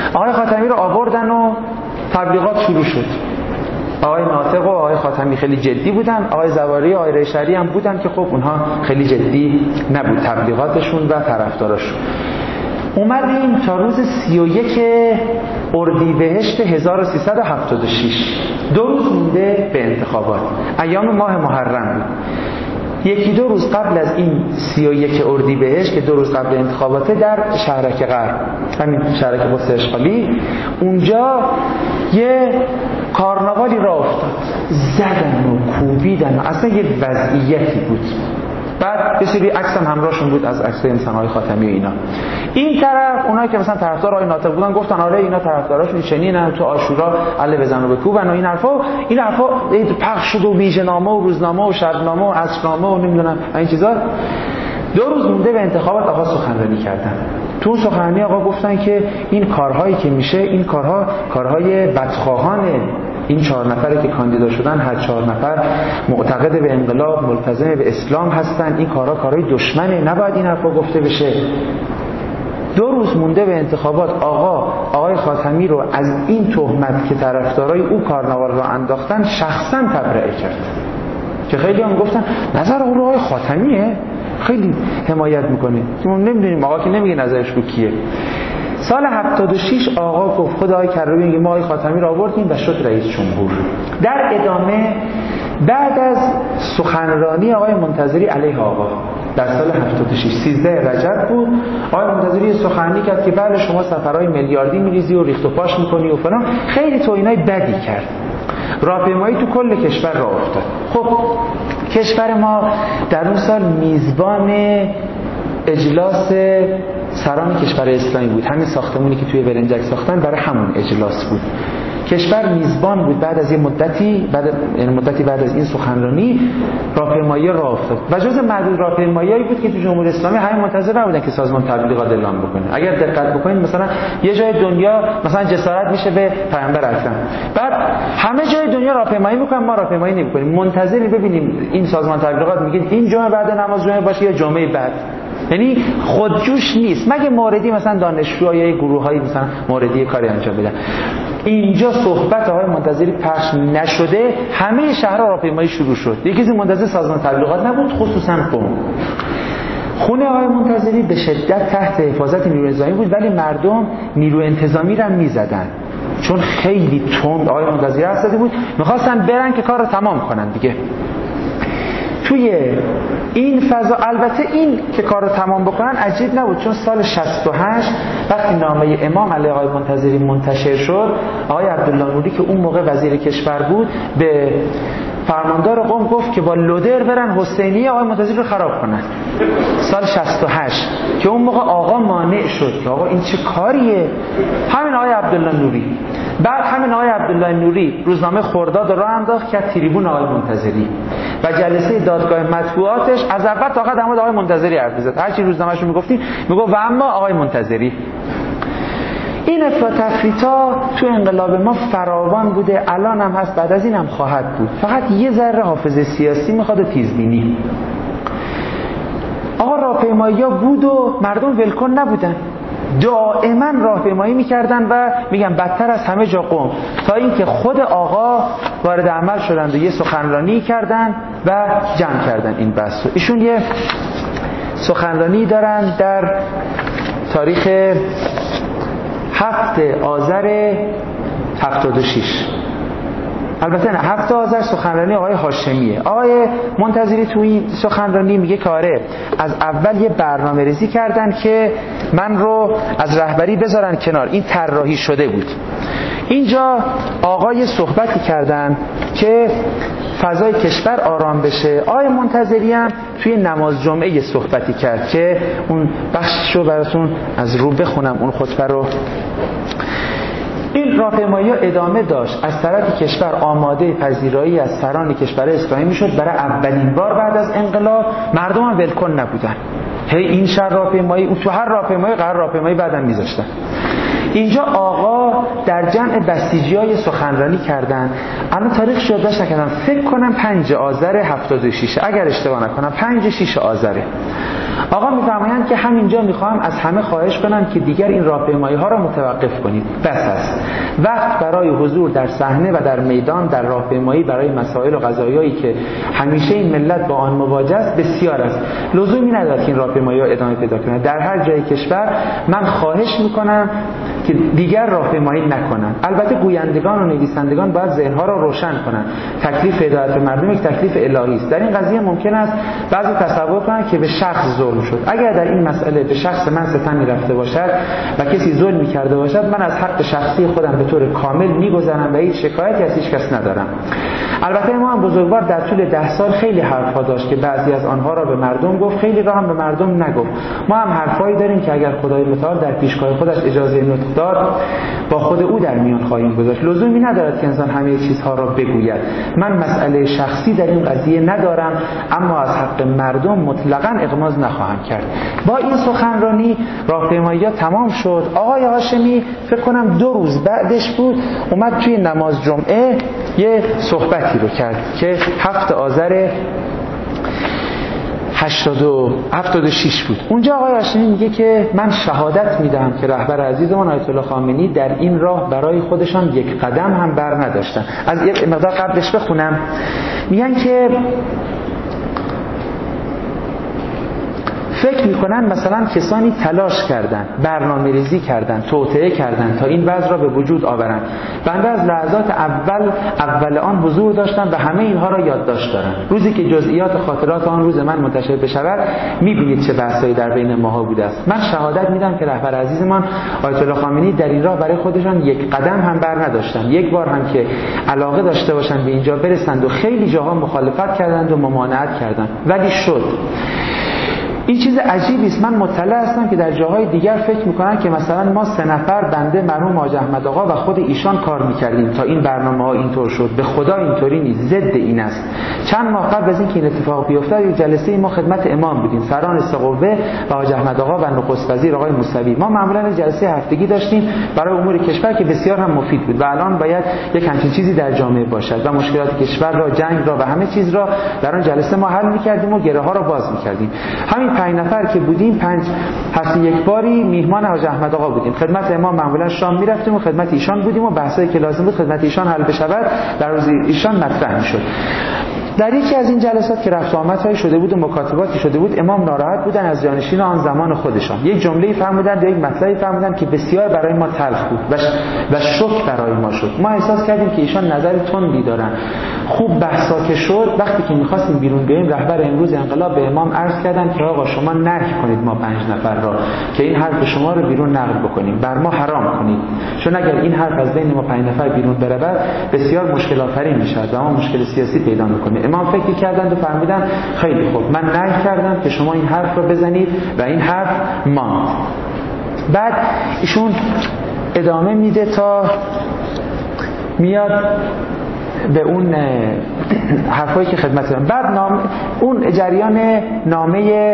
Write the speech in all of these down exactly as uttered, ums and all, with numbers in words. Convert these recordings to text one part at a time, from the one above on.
آقای خاتمی رو آوردن و تبلیغات شروع شد. آقای ناطق و آقای خاتمی خیلی جدی بودن، آقای زواری و آقای ریشری هم بودن که خب اونها خیلی جدی نبود تبلیغاتشون و طرفداراشون. اومدیم تا روز سی و یک اردیبهشت هزار و سیصد و هفتاد و شش، دو روز مونده به انتخابات، ایام ماه محرم بود. یکی دو روز قبل از این سی و یک اردیبهشت که دو روز قبل انتخاباته، در شهرک غرب، همین شهرک قدس اشغالی، اونجا یه کارناوالی را افتاد، زدن و کوبیدن و اصلا یه وضعیتی بود. بعد بسیاری عکس هم همراهشون بود از عکسای مثلا آقای خاتمی و اینا. این طرف اونایی که مثلا طرفدار آقای ناطق بودن گفتن آره اینا طرفداراشون چنینن، تو عاشورا اله بزن و بکوبن و این حرفا. این حرفا پخش شد و ویژه‌نامه و روزنامه و شبنامه و عصرنامه و نمیدونم این چیزا. دو روز مونده به انتخابات آقا سخنرانی کردن. تو سخنرانی آقا گفتن که این کارهایی که میشه، این کارها کارهای بدخواهانه. این چهار نفری که کاندیدا شدن هر چهار نفر معتقد به انقلاب، ملتزم به اسلام هستن، این کارها کارهای دشمنه، نباید این حرفا گفته بشه. دو روز مونده به انتخابات آقا آقای خاتمی رو از این تهمت که طرفدارای او کارناوال را انداختن شخصا تبرئه کرد، که خیلی هم گفتن نظر او رو آقای خاتمیه، خیلی حمایت میکنه. ما نمیدونیم، آقا که نمیگه نظرش رو کیه. سال هفتاد و شش آقا گفت خدای کرده میگه ما آقای خاتمی را آوردیم و شد رئیس جمهور. در ادامه بعد از سخنرانی آقای منتظری علیه آقا در سال هفتاد و شش سیزده رجب بود، آقای منتظری سخنرانی کرد که بله شما سفرهای میلیاردی میریزی و ریخت و پاش میکنی و فلان، خیلی توهینای بدی کرد. راهپیمایی تو کل کشور راه افتاد. خب کشور ما در اون سال میزبان اجلاس سران کشور اسلامی بود، همین ساختمونی که توی ولنجک ساختن برای همون اجلاس بود. کشور میزبان بود. بعد از یه مدتی بعد یعنی مدتی بعد از این سخنرانی راهپیمایی راه افتاد و جز معدود راهپیمایی‌ای بود که تو جمهوری اسلامی همین منتظر نبودن که سازمان تبلیغات اعلام بکنه. اگر دقت بکنید مثلا یه جای دنیا مثلا جسارت میشه به پیامبر اکرم، بعد همه جای دنیا راهپیمایی میکنن، ما راهپیمایی نمیکنیم، منتظری ببینیم این سازمان تبلیغات میگه این جمعه بعد نماز جمعه باشه یا جمعه بعد. یعنی خودجوش نیست، مگه موردی مثلا دانشجوها یا گروه‌هایی مثلا موردی کاری انجام بدن. اینجا صحبت آقای منتظری پخش نشده همه شهرها راهپیمایی شروع شد. یکی از منتظر سازمان تبلیغات نبود، خصوصا قم. خونه آقای منتظری به شدت تحت حفاظت نیروی انتظامی بود، ولی مردم نیروی انتظامی را میزدن چون خیلی تند آقای منتظری حرف بود، میخواستن برن که کار رو تمام کنن دیگه. توی این فضا البته این که کار رو تمام بکنن عجیب نبود، چون سال شصت و هشت وقتی نامه امام علیه آقای منتظری منتشر شد، آقای عبدالله نوری که اون موقع وزیر کشور بود به فرماندار قم گفت که با لودر برن حسینیه آقای منتظری رو خراب کنن. سال شصت و هشت که اون موقع آقا مانع شد که آقا این چه کاریه. همین آقای عبدالله نوری بعد همین آقای عبدالله نوری روزنامه خرداد رو انداخت که تریبون آقای منتظری و جلسه دادگاه مطبوعاتش از اول تا آخر در مورد آقای منتظری حرف می‌زد. هر چی روزنامه‌شو میگفتیم میگفت و اما آقای منتظری. این افراط تفریطا تو انقلاب ما فراوان بوده، الان هم هست، بعد از این هم خواهد بود. فقط یه ذره حافظه سیاسی میخواد و تیزبینی. آقا راهپیمایی‌ها بود و مردم ولکن نبودن، دائما راهپیمایی میکردن و میگن بدتر از همه جا قم، تا اینکه خود آقا وارد عمل شدند و یه سخنرانی کردن و جمع کردن این بحث. ایشون یه سخنرانی دارن در تاریخ هفت آذر هفتاد و شش، البته نه هفت آذر سخنرانی آقای هاشمیه. آقای منتظری تو این سخنرانی میگه که آره از اول یه برنامه ریزی کردن که من رو از رهبری بذارن کنار، این طراحی شده بود. اینجا آقای صحبتی کردن که فضای کشور آرام بشه. آقای منتظری هم توی نماز جمعه یه صحبتی کرد که اون بخششو براتون از رو بخونم، اون خطبه رو. این راهپیمایی ها ادامه داشت، از طرف کشور آماده پذیرایی از سران کشور اسلامی میشد. برای اولین بار بعد از انقلاب مردم هم ولکن نبودن، هی این شهر راهپیمایی، اون تو هر راهپیمایی قرار راهپیمایی بعدم میذاشتن. اینجا آقا در جمع بسیجیای سخنرانی کردن. الان تاریخ یادداشت نکردم، فکر کنم پنج آذر هفتاد و شش اگر اشتباه نکنم، پنج شش آذره. آقا میفرمایند که همینجا میخوام از همه خواهش کنم که دیگر این راهپیمایی ها را متوقف کنید. بس است. وقت برای حضور در صحنه و در میدان در راهپیمایی برای مسائل و قضایایی که همیشه این ملت با آن مواجه است بسیار است. لزومی ندارد که این راهپیمایی ها ادامه پیدا کنند. در هر جای کشور من خواهش میکنم که دیگر راهپیمایی نکنند. البته گویندگان و نویسندگان باید ذهنها را روشن کنند. تکلیف هدایت مردم یک تکلیف الهی است. در این قضیه ممکن است بعضی تصور کنند که به شخص ظلم شد. اگر در این مسئله به شخص من ستمی رفته باشد و کسی ظلمی کرده باشد، من از حق شخصی خودم به طور کامل میگذرم و هیچ شکایتی از هیچ کس ندارم. البته امام بزرگوار در طول ده سال خیلی حرفا داشت که بعضی از آنها را به مردم گفت، خیلی را هم به مردم نگفت. ما هم حرفایی داریم که اگر خدای متعال در پیشگاه خودش اجازه نطق داد با خود او در میان خواهیم گذاشت. لزومی ندارد که انسان همه چیزها را بگوید. من مسئله شخصی در این قضیه ندارم، اما از حق مردم مطلقاً اغماض نخواهم کرد. با این سخنرانی راهپیمایی‌ها تمام شد. آقای هاشمی فکر کنم دو روز بعدش بود اومد توی نماز جمعه یه صحبتی رو کرد که هفت آذر هشتاد و شش بود. اونجا آقای هاشمی میگه که من شهادت میدم که رهبر عزیزمان آیت الله خامنه‌ای در این راه برای خودشان یک قدم هم بر نداشتن. از یک مقدار قبلش بخونم. میگن که فکر میکنن مثلا کسانی تلاش کردن، برنامه ریزی کردن، توطئه کردن تا این وضع را به وجود آورند. بنده از لحظات اول اول آن حضور داشتم و همه اینها را یادداشت دارم. روزی که جزئیات خاطرات آن روز من منتشر بشود میبینید چه بحثایی در بین ماها بوده است. من شهادت میدم که رهبر عزیزمان آیت الله خامنه‌ای در این راه برای خودشان یک قدم هم بر نداشتند. یک بار هم که علاقه داشته باشند به اینجا برسند و خیلی جاها مخالفت کردند و ممانعت کردند، ولی شد. این چیز عجیبی است. من مطلع هستم که در جاهای دیگر فکر میکنن که مثلا ما سه نفر بنده مرحوم حاج احمد آقا و خود ایشان کار میکردیم تا این برنامه ها اینطور شد. به خدا اینطوری نیست، ضد این است. چند ماه قبل از اینکه این اتفاق بیفتاد یک جلسه ما خدمت امام بودیم، سران سه قوه و حاج احمد آقا و نخست وزیر آقای موسوی. ما معمولا جلسه هفتگی داشتیم برای امور کشور که بسیار هم مفید بود و الان باید یک همچین چیزی در جامعه باشد و مشکلات کشور را، جنگ را و همه چیز را در آن جلسه ما حل میکردیم و گره ها را باز میکردیم. همین پنج نفر که بودیم، پنج هفته یک باری میهمان حاج احمد آقا بودیم. خدمت امام معمولا شام میرفتیم و خدمت ایشان بودیم و بحثایی که لازم بود خدمت ایشان حل بشود در روز ایشان مطرح میشد. در یکی از این جلسات که رفت و آمدهای شده بود و مکاتباتی شده بود، امام ناراحت بودن از جانشین آن زمان خودشان. یک جمله‌ای فرمودند، یک مطلبی فرمودند که بسیار برای ما تلخ بود و و شوک برای ما شد. ما احساس کردیم که ایشان نظر تندی دارن. خوب بحثا که شد، وقتی که می‌خواستیم بیرون بیایم، رهبر امروز انقلاب به امام عرض کردند که آقا شما نهی کنید ما پنج نفر را که این حرف شما رو بیرون نقل بکنیم، بر ما حرام کنید، چون اگر این حرف از بین ما پنج نفر بیرون برود بسیار مشکل آفرین می‌شود و ما مشکل سیاسی پیدا می‌کنیم. امام فکر کردند و فرمودند خیلی خوب، من نهی کردم که شما این حرف رو بزنید و این حرف ماند. بعد ایشون ادامه میده تا میاد به اون حرفایی که خدمت دارم. بعد نام اون جریان نامه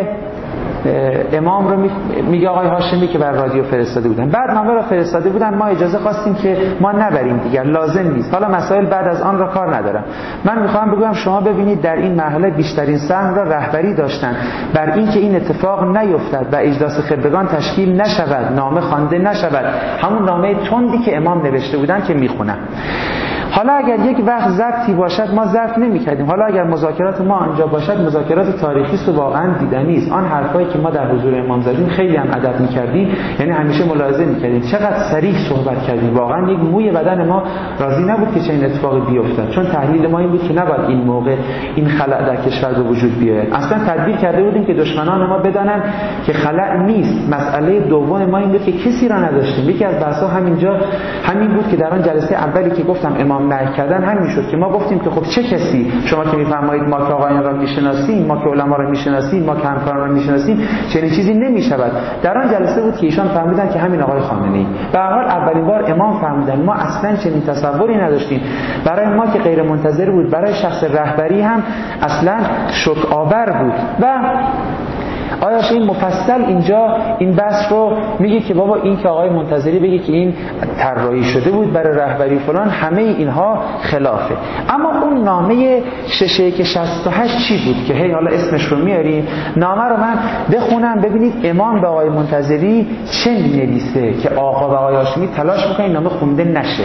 امام رو میگه آقای هاشمی که بر رادیو فرستاده بودن. بعد نامه رو فرستاده بودن، ما اجازه خواستیم که ما نبریم دیگر، لازم نیست. حالا مسائل بعد از آن را کار ندارم. من میخوام بگم شما ببینید در این مرحله بیشترین سهم را رهبری داشتن بر این که این اتفاق نیفتد و اجلاس خبرگان تشکیل نشود، نامه خوانده نشود. همون نامه تندی که امام نوشته بودن که میخونم. حالا اگر یک وقت ضبطی باشد ما ضبط نمی‌کردیم. حالا اگر مذاکرات ما آنجا باشد مذاکرات تاریخی است و واقعا دیدنی است. آن حرفایی که ما در حضور امام زدیم خیلی هم ادب می‌کردیم، یعنی همیشه ملاحظه می‌کردیم چقدر صریح صحبت کردیم. واقعا یک موی بدن ما راضی نبود که چنین اتفاقی بیفتد، چون تحلیل ما این بود که نباید این موقع این خلأ در کشور به وجود بیاید. اصلا تدبیر کرده بودیم که دشمنان ما بدانند که خلأ نیست. مسئله دوم ما این بود که کسی را نداشتیم. یکی از بحث‌ها همینجا همین بود که در آن جلسه اولی که گفتم امام نهی کردن همین شد که ما گفتیم که خب چه کسی، شما که میفرمایید ما که آقایان را میشناسیم، ما که علما را میشناسیم، ما که همکاران را میشناسیم، چنین چیزی نمیشود. در آن جلسه بود که ایشان فهمیدن که همین آقای خامنه‌ای. به هر حال اولین بار امام فهمیدن ما اصلا چنین تصوری نداشتیم. برای ما که غیر منتظر بود، برای شخص رهبری هم اصلا شوک آور بود. و آقای هاشمی مفصل اینجا این بحث رو میگه که بابا این که آقای منتظری بگه که این طراحی شده بود برای رهبری فلان، همه اینها خلافه. اما اون نامه شش که شصت و هشت چی بود که هی حالا اسمش رو میاریم؟ نامه رو من بخونم ببینید امام به آقای منتظری چه می‌نویسه که آقا و آقای هاشمی تلاش میکنن نامه خونده نشه.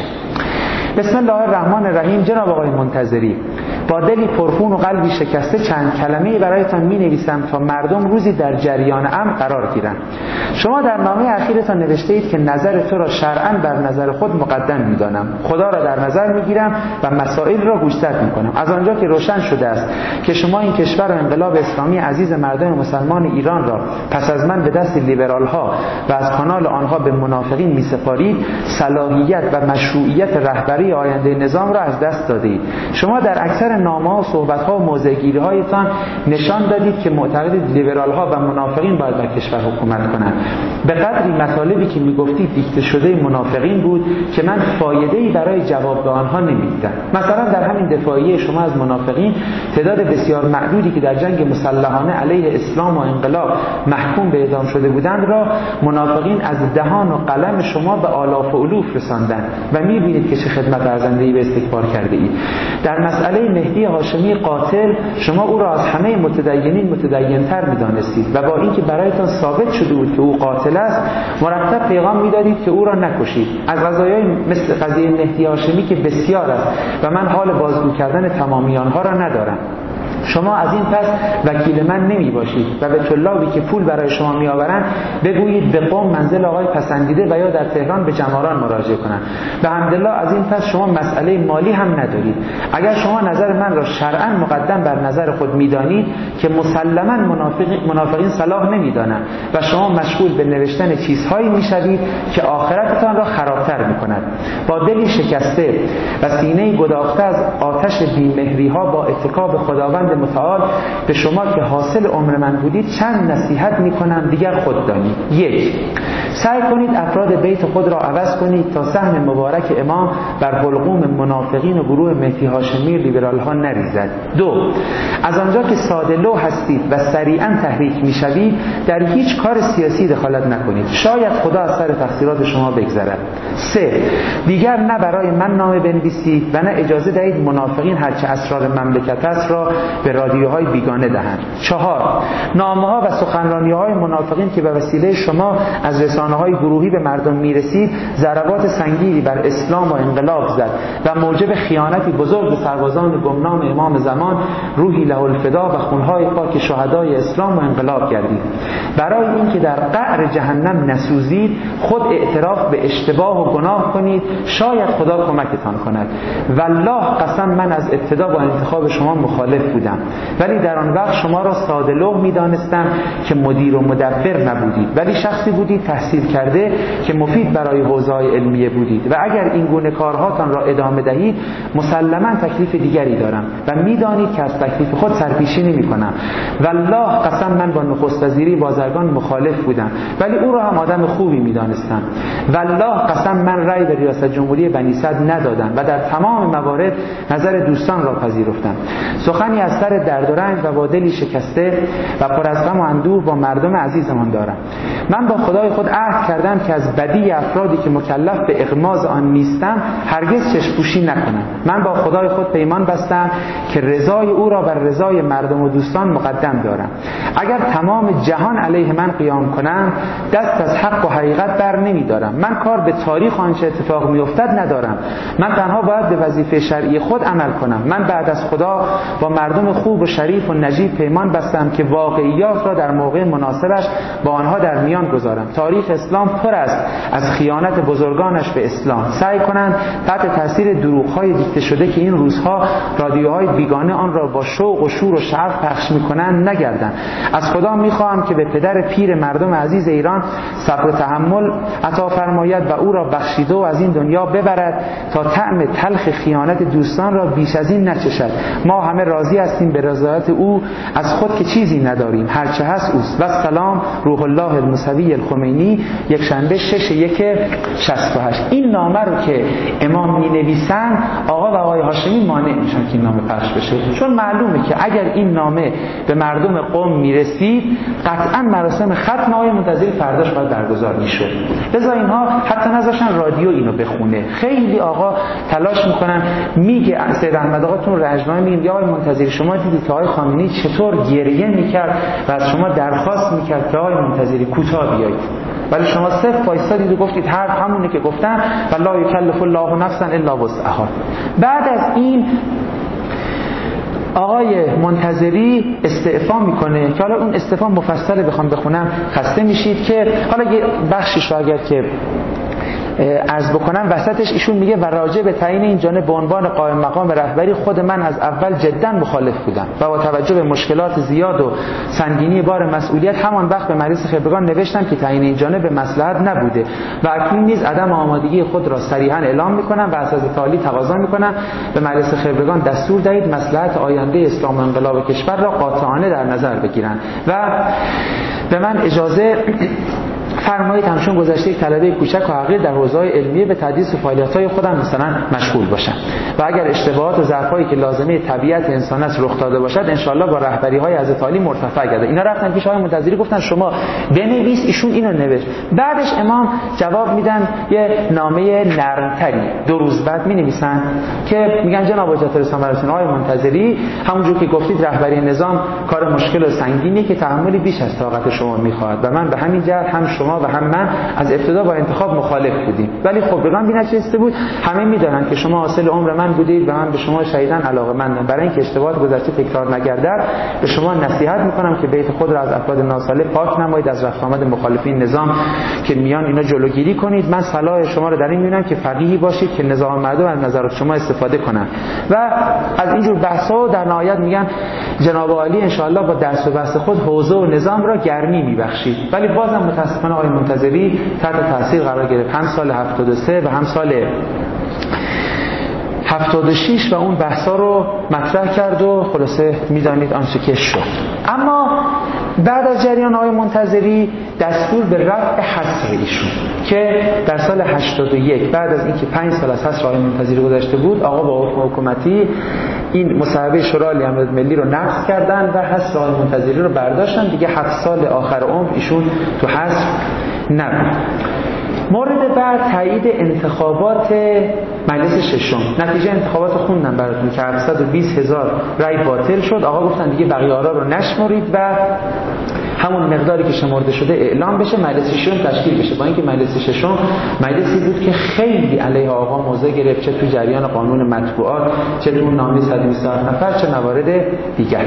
بسم الله الرحمن الرحیم. جناب آقای منتظری، با دلی پرخون و قلبی شکسته چند کلمه‌ای برایتان می‌نویسم تا مردم روزی در جریان امر قرار گیرند. شما در نامه اخیرتان نوشته اید که نظر تو را شرعاً بر نظر خود مقدم می‌دانم. خدا را در نظر می‌گیرم و مسائل را گوشزد می‌کنم. از آنجا که روشن شده است که شما این کشور و انقلاب اسلامی عزیز مردم مسلمان ایران را پس از من به دست لیبرال‌ها و از کانال آنها به منافقین می‌سپارید، صلاحیت و مشروعیت رهبری آینده نظام را از دست دادید. شما در اکثر نامه‌ها و صحبت‌ها و موضع‌گیری‌هایتان نشان دادید که معتقدید لیبرال‌ها و منافقین باید بر کشور حکومت کنند. به قدری مطالبی که می‌گفتید دیکته شده منافقین بود که من فایده‌ای برای جواب به آنها نمی‌دیدم. مثلا در همین دفاعیه شما از منافقین، تعداد بسیار معدودی که در جنگ مسلحانه علیه اسلام و انقلاب محکوم به اعدام شده بودند را منافقین از دهان و قلم شما به آلاف و الوف رساندند و می‌بینید که چه خدمت ارزنده‌ای به استکبار کرده اید. در مسئله مهدی هاشمی قاتل شما او را از همه متدینین متدین‌تر می‌دانستید و با اینکه برایتان ثابت شده بود که او قاتل است، مرتب پیغام می‌دادید که او را نکشید. از قضایای مثل قضیه مهدی هاشمی که بسیار است و من حال بازگو کردن تمامی آنها را ندارم. شما از این پس وکیل من نمی باشید و به طلابی که پول برای شما می آورند بگویید به قم منزل آقای پسندیده و یا در تهران به جماران مراجعه کنند. به حمدالله از این پس شما مسئله مالی هم ندارید. اگر شما نظر من را شرعاً مقدم بر نظر خود می دانید که مسلماً منافق منافقین صلاح نمی دانند و شما مشغول به نوشتن چیزهایی می شوید که آخرتتان را خرابتر می کند. با دلی شکسته و سینه‌ای گداخته از آتش بی‌مهری ها با اتکا به خداوند متعال به شما که حاصل عمر من بودید چند نصیحت میکنم، دیگر خود دانید. یک، سعی کنید افراد بیت خود را عوض کنید تا سهم مبارک امام بر حلقوم منافقین و گروه مهدی هاشمی لیبرال ها نریزد. دو، از آنجا که ساده لوح هستید و سریعا تحریک میشوید در هیچ کار سیاسی دخالت نکنید، شاید خدا از سر تقصیرات شما بگذرد. سه، دیگر نه برای من نامه بنویسید و نه اجازه دهید منافقین هرچه اسرار مملکت است را به رادیوهای بیگانه دهند. چهار، نامه‌ها و سخنرانی‌های منافقین که به وسیله شما از رسانه‌های گروهی به مردم میرسید ضربات سنگینی بر اسلام و انقلاب زد و موجب خیانتی بزرگ به سربازان گمنام امام زمان روحی له الفدا و خونهای پاک شهدای اسلام و انقلاب گردید. برای اینکه در قعر جهنم نسوزید خود اعتراف به اشتباه و گناه کنید، شاید خدا کمکتان کند. والله قسم من از ابتدا با انتخاب شما مخالف بودم، ولی در آن وقت شما را ساده لوح می‌دانستم که مدیر و مدبر نبودید، ولی شخصی بودید تحصیل کرده که مفید برای حوزه‌های علمیه بودید و اگر این گونه کارهاتان را ادامه دهید مسلماً تکلیف دیگری دارم و می‌دانید که از تکلیف خود سرپیشی نمی‌کنم. والله قسم من با نخست وزیری بازرگان مخالف بودم، ولی او را هم آدم خوبی می‌دانستم. والله قسم من رأی به ریاست جمهوری بنی صدر ندادم و در تمام موارد نظر دوستان را پذیرفتم. سخنی از سر درد و رنج و با دلی شکسته و پر از غم و اندوه با مردم عزیزمان دارم. من با خدای خود عهد کردم که از بدی افرادی که مکلف به اغماض آن نیستم هرگز چشم‌پوشی نکنم. من با خدای خود پیمان بستم که رضای او را بر رضای مردم و دوستان مقدم دارم. اگر تمام جهان علیه من قیام کنند دست از حق و حقیقت بر نمی‌دارم. من کار به تاریخ آنچه اتفاق می‌افتد ندارم. من تنها باید به وظیفه شرعی خود عمل کنم. من بعد از خدا با مردم خوب و شریف و نجیب پیمان بستم که واقعیات را در موقع مناسبش با آنها در میان گذارم. تاریخ اسلام پر است از خیانت بزرگانش به اسلام. سعی کنند تحت تاثیر دروغ‌های دیکته شده که این روزها رادیوهای بیگانه آن را با شوق و شور و شعف پخش می‌کنند نگردند. از خدا می‌خواهم که به پدر پیر مردم عزیز ایران صبر و تحمل عطا فرماید و او را بخشیده و از این دنیا ببرد تا طعم تلخ خیانت دوستان را بیش از این نچشد. ما همه راضی هستیم به رضایت او، از خود که چیزی نداریم، هرچه هست اوست. و سلام روح الله الموسوی الخمینی یک شنبه شش یک شصت و هشت. این نامه رو که امام می‌نویسن آقا و آقای هاشمی مانع میشن که این نامه پخش بشه، چون معلومه که اگر این نامه به مردم قم میرسید قطعا مراسم ختم آقای منتظری فرداش باید برگزار میشد. لذا اینها حتی نذاشتن رادیو اینو بخونه. خیلی آقا تلاش میکنن. میگه سید احمد آقا تو رجنامه میگه آقای منتظری شما دیدید که آقای خامنه‌ای چطور گریه میکرد و از شما درخواست میکرد که آقای منتظری کوتاه بیایید، ولی شما صرف وایسادید و گفتید حرف همونه که گفتم و لا یکلف الله نفسا الا وسعها. بعد از این آقای منتظری استعفا میکنه که حالا اون استعفا مفصل بخوام بخونم خسته میشید، که حالا یه بخشش رو اگر که عرض بکنم وسطش ایشون میگه و راجع به تعیین این جانب به عنوان قائم مقام رهبری خود من از اول جدا مخالف بودم و با توجه به مشکلات زیاد و سنگینی بار مسئولیت همان وقت به مجلس خبرگان نوشتم که تعیین این جانب به مصلحت نبوده و اکنون نیز عدم آمادگی خود را صریحا اعلام میکنم و از حضرت عالی تقاضا میکنم به مجلس خبرگان دستور دهید مصلحت آینده اسلام و انقلاب کشور را قاطعانه در نظر بگیرند و به من اجازه فرمایید همچون گذشته یک طلبه کوچک و حقیر در حوزه‌های علمیه به تدریس و فعالیت‌های خودم مثلا مشغول باشم و اگر اشتباهات و ضعف‌هایی که لازمه طبیعت انسان است رخ داده باشد ان شاءالله با رهبری‌های حضرت عالی مرتفع گردد. اینا رفتن پیش آقای منتظری گفتن شما بنویس، ایشون اینو نوشت. بعدش امام جواب میدن یه نامه نرمتری دو روز بعد می‌نویسن که میگن جناب حجت الاسلام برسون آقای منتظری همونجور که گفتید رهبری نظام کار مشکل و سنگینی که تحملی بیش از طاقت شما می‌خواهد و من به همین جهت هم شما و هم من از ابتدا با انتخاب مخالف بودیم، ولی خب رقم بی نچسته بود. همه میدونن که شما حاصل عمر من بودید و من به شما شدیداً علاقه‌مندم. برای اینکه اشتباهات گذشته تکرار نگردد به شما نصیحت میکنم که بیت خود را از افراد ناصالح پاک نمایید، از رفت آمد مخالفین نظام که میان اینا جلوگیری کنید. من صلاح شما رو در این میبینم که فقیهی باشید که نظام مردم از نظرات شما استفاده کنن و از اینجور بحث‌ها در نهایت میگن جناب عالی ان شاء الله با دست و بست خود حوزه و نظام را گرمی میبخشید. ولی بازم متاسفانه آقای منتظری تحت تاثیر قرار گرفت، هم سال هفتاد و سه و هم سال هفتاد و شش و اون بحثا رو مطرح کرد و خلاصه میدانید آنچه که شد. اما بعد از جریان آقای منتظری دستور به رفع حصر ایشون که در سال هشتاد و یک بعد از اینکه پنج سال از حصر آقای منتظری گذشته بود آقا با حکم حکومتی این مصوبه شورای امنیت ملی رو نقض کردن و حصر آقای منتظری رو برداشتن. دیگه هفت سال آخر عمر ایشون تو حصر نبود. مورد بعد تایید انتخابات مجلس ششم. نتیجه انتخابات خوندم براتون که هفتصد و بیست هزار رای باطل شد. آقا گفتن دیگه بقیه آرا رو نشمرید و همون مقداری که شمرده شده اعلام بشه، مجلس ششم تشکیل بشه. با اینکه مجلس ششم مجلسی بود که خیلی علیه آقا موضع گرفت، چه تو جریان قانون مطبوعات، چه تو نامه صد و بیست و هفت نفر، چه موارد دیگر.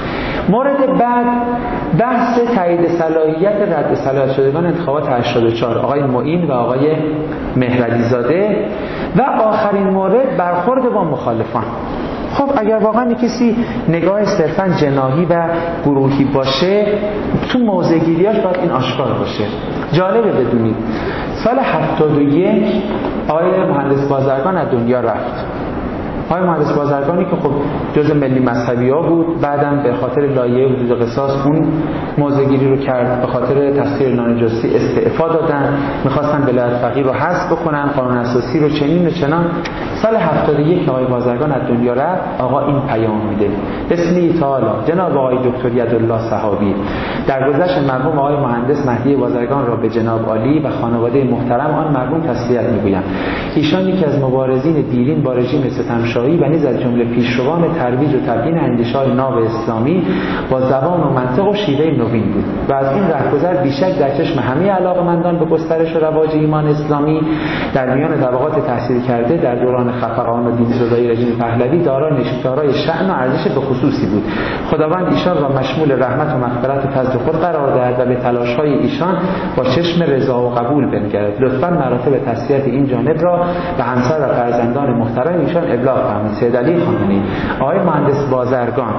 مورد بعد بحث تایید صلاحیت رد صلاحیت شدگان انتخابات هشتاد و چهار آقای معین و آقای مهردی زاده و آخرین مورد برخورد با مخالفان. خب اگر واقعا کسی نگاه صرفا جناحی و گروهی باشه تو موضع‌گیریاش باید این آشکار باشه. جالبه بدونید سال هفتاد و یک آقای مهندس بازرگان از دنیا رفت. آقای مهندس بازرگانی که خب جز ملی مذهبی ها بود، بعدم به خاطر لایحه حدود قصاص اون موضع‌گیری رو کرد، به خاطر تسخیر نانجاسی استعفا دادن، میخواستن ولایت فقیه رو حذف بکنن، قانون اساسی رو چنین و چنان. سال هفتاد و یک آقای بازرگان از دنیا رفت، آقا این پیام میده: بسم تعالی جناب آقای دکتر یدالله صحابی درگذشت مرحوم آقای مهندس مهدی بازرگان را به جناب عالی و خانواده محترم آن مرحوم تسلیت میگویم. ایشان یکی از مبارزین دیرین با رژیم ستمشاهی و نیز از جمله پیشروان ترویج و تبیین اندیشه‌های ناب اسلامی با زبان و منطق و شیوه نوین بود و از این رهگذر بیشک در چشم همه علاقه‌مندان به گسترش و رواج ایمان اسلامی در میان طبقات تحصیل کرده در دوران خفقان و دین‌زدایی رژیم پهلوی دارای نشیدارای شأن و ارزش به خصوصی بود. خداوند ایشان را مشمول رحمت و مغفرت و فضل خود قرار دهد و به تلاش‌های ایشان با چشم رضا و قبول بنگرد. لطفاً مراتب تسلیت این جانب را به همسر و فرزندان محترم ایشان ابلاغ فرمایید. سید علی خامنه‌ای. آقای مهندس بازرگان.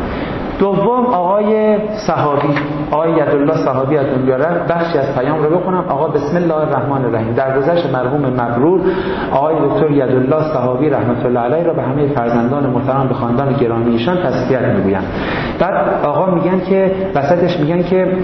دوم آقای صحابی، آقای یدالله صحابی از دنیا رفت. بخشی از پیام رو بخونم. آقا بسم الله الرحمن الرحیم. درگذشت مرحوم مبرور آقای دکتر یدالله صحابی رحمت الله علیه را به همه فرزندان محترم به خاندان گرامی ایشان تسلیت میگویم. بعد آقا میگن که وسطش میگن که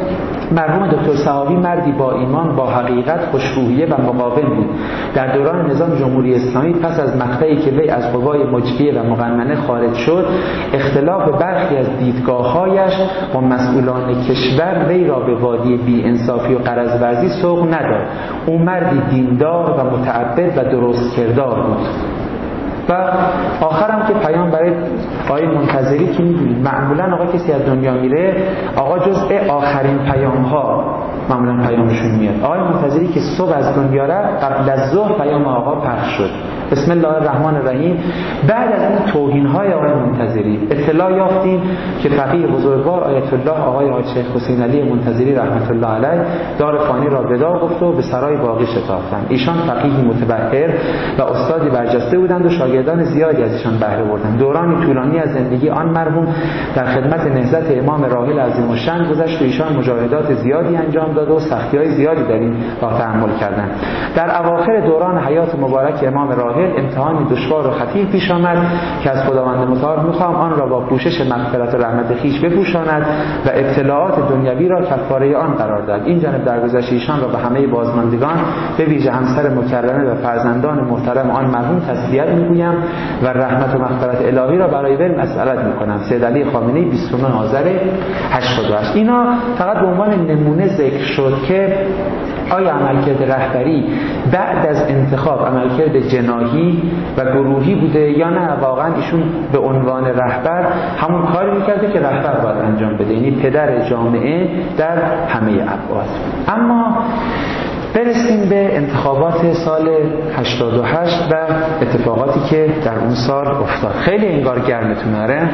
مرحوم دکتر سحابی مردی با ایمان، با حقیقت، خوشروحیه و مقاوم بود. در دوران نظام جمهوری اسلامی پس از مقطعی که وی از قوای مجریه و مقننه خارج شد، اختلاف برخی از دیدگاه‌هایش با مسئولان کشور وی را به وادی بی‌انصافی و غرض‌ورزی سوق نداد. او مردی دیندار و متعبد و درست کردار بود. و آخرم که پیام برای آقای منتظری که می‌دونید معمولا آقا کسی از دنیا میره، آقا جزء آخرین پیام ها معمولا پیامشون میاد. آقای منتظری که صبح از دنیا رفت، قبل از ظهر پیام آقا پخش شد. بسم الله الرحمن الرحیم. بعد از این توهین‌های آقای منتظری اطلاع یافتیم که فقیه بزرگوار آیت الله آقای حاج شیخ حسین علی منتظری رحمت الله علیه دار فانی را وداع گفت و به سرای باقی شتافتند. ایشان فقیهی متبحر و استادی برجسته بودند و شاگردان زیادی از ایشان بهره بردند. دورانی طولانی از زندگی آن مرحوم در خدمت نهضت امام راحل عظیم الشأن گذشت و ایشان مجاهدات زیادی انجام داد و سختی‌های زیادی در این راه تحمل کردند. در اواخر دوران حیات مبارک امام راحل امتحانی دشوار و خطیر پیش آمد که از خداوند متعال می‌خواهم آن را با پوشش مغفرت و رحمت خویش بپوشاند و ابتلاعات دنیوی را کفاره آن قرار داد. این جانب درگذشت ایشان را به همه بازماندگان به ویژه همسر مکرمه و فرزندان محترم آن مرحوم تسلیت می‌گویم و رحمت و مغفرت الهی را برای وی مسئلت می‌کنم. سید علی خامنه‌ای بیست و نه آذر هشتاد و هشت. اینا فقط به عنوان نمونه ذکر شد که آیا عملکرد رهبری بعد از انتخاب عملکرد جناحی و گروهی بوده یا نه واقعا ایشون به عنوان رهبر همون کاری میکرده که رهبر باید انجام بده، یعنی پدر جامعه در همه ابعاد. اما برسیم به انتخابات سال هشتاد و هشت و اتفاقاتی که در اون سال افتاد. خیلی انگار گرمتون آره؟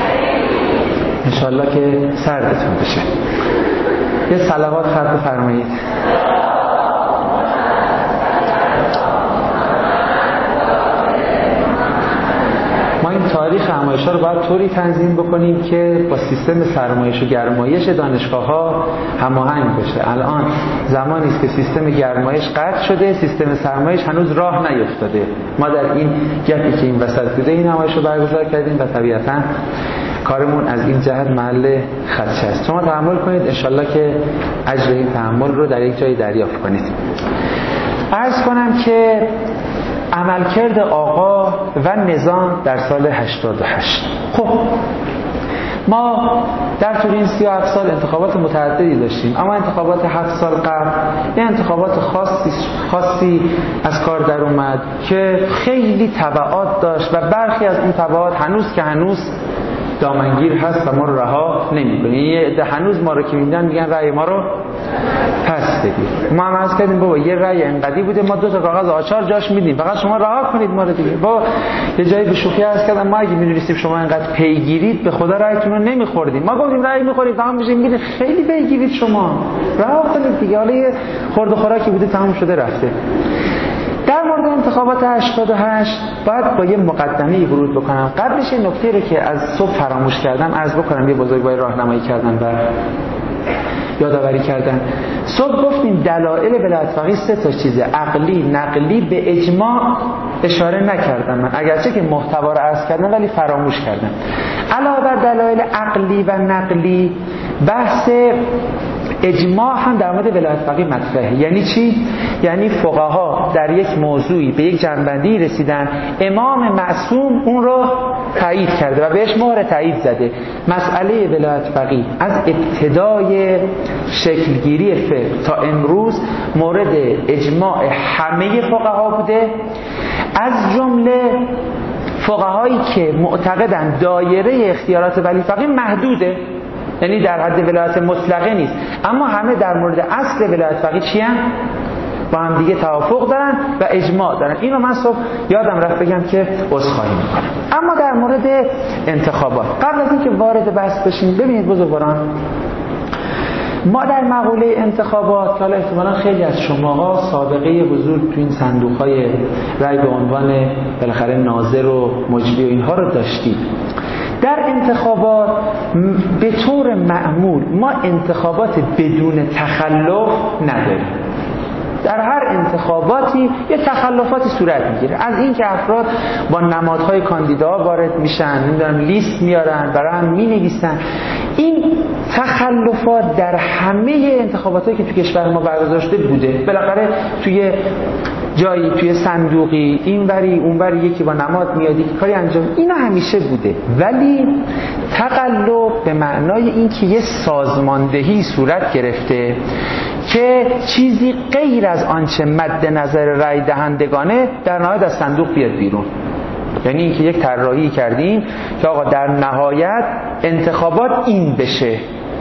انشالله که سردتون بشه. یه صلوات خلق فرمایید. ما این تاریخ همایش‌ها رو باید طوری تنظیم بکنیم که با سیستم سرمایش و گرمایش دانشگاه‌ها هماهنگ بشه. الان زمانی است که سیستم گرمایش قطع شده، سیستم سرمایش هنوز راه نیفتاده. ما در این گپی که این وسط بوده این همایش رو برگزار کردیم و طبیعتاً کارمون از این جهت محل خدشه است. شما تحمل کنید انشالله که اجر این تحمل رو در یک جای دریافت کنید. عرض کنم که عملکرد آقا و نظام در سال هشتاد و هشت. خب ما در طول این سی و هفت سال انتخابات متعددی داشتیم، اما انتخابات هفت سال قبل یه انتخابات خاصی خاصی از کار در اومد که خیلی تبعات داشت و برخی از اون تبعات هنوز که هنوز دامنگیر هست و ما رو رها نمی‌کنه. یه هنوز ما رو که میدن میگن رأی ما رو پس بدید. ما هم عرض کردیم بابا یه رأی انقدی بوده ما دو تا کاغذ آچار جاش میدیم، فقط شما رها کنید ما رو دیگه. با یه جایی به شوخی عرض کردم ما اگه می‌دونستیم شما اینقدر پیگیرید به خدا رأیتون رو نمی‌خوردیم. ما گفتیم رأی می‌خورید فقط میشه میگید خیلی پیگیرید شما. رها کنید دیگه. حالا یه خورد و خوراکی بوده تموم شده رفته. در مورد انتخابات هشتاد و هشت باید با یه مقدمه‌ای ورود بکنم. قبلش این نکته رو که از صبح فراموش کردم عرض بکنم. یه بزرگوار راهنمایی کردن و یادآوری کردن. صبح گفتیم دلایل ولایت فقیه سه تا چیزه: عقلی، نقلی، به اجماع اشاره نکردم من، اگرچه که محتوا رو عرض کردم ولی فراموش کردم. علاوه بر دلایل عقلی و نقلی بحث اجماع هم در مورد ولایت فقیه مطرحه. یعنی چی؟ یعنی فقها در یک موضوعی به یک جنبندی رسیدن، امام معصوم اون رو تایید کرده و بهش مهر تایید زده. مسئله ولایت فقیه از ابتدای شکلگیری فقه تا امروز مورد اجماع همه فقها بوده، از جمله فقهایی که معتقدن دایره اختیارات ولی فقیه محدوده، یعنی در حد ولایت مطلقه نیست، اما همه در مورد اصل ولایت فقیه چی هم؟ با هم دیگه توافق دارن و اجماع دارن. اینو من صبح یادم رفت بگم که عذرخواهی میکنم. اما در مورد انتخابات قبل از اینکه وارد بحث بشیم، ببینید بزرگواران، ما در مقوله انتخابات حالا احتمالاً خیلی از شماها سابقه حضور تو این صندوق‌های رای به عنوان بالاخره ناظر و مجری و اینها رو داشتید. در انتخابات به طور معمول ما انتخابات بدون تخلف نداریم. در هر هر انتخاباتی یه تخلفاتی صورت میگیره، از این که افراد با نمادهای کاندیدا وارد میشن، نمیدونم لیست میارن، برای هم مینویسن. این تخلفات در همه انتخاباتی که تو کشور ما برگزار شده بوده. بالاخره توی جایی، توی صندوقی، اینوری اونوری یکی با نماد میاد که کاری انجام، اینا همیشه بوده. ولی تقلب به معنای این که یه سازماندهی صورت گرفته که چیزی غیر از آنچه مد نظر رای دهندگانه در نهایت از صندوق بیاد بیرون. یعنی اینکه یک طراحی کردیم که آقا در نهایت انتخابات این بشه.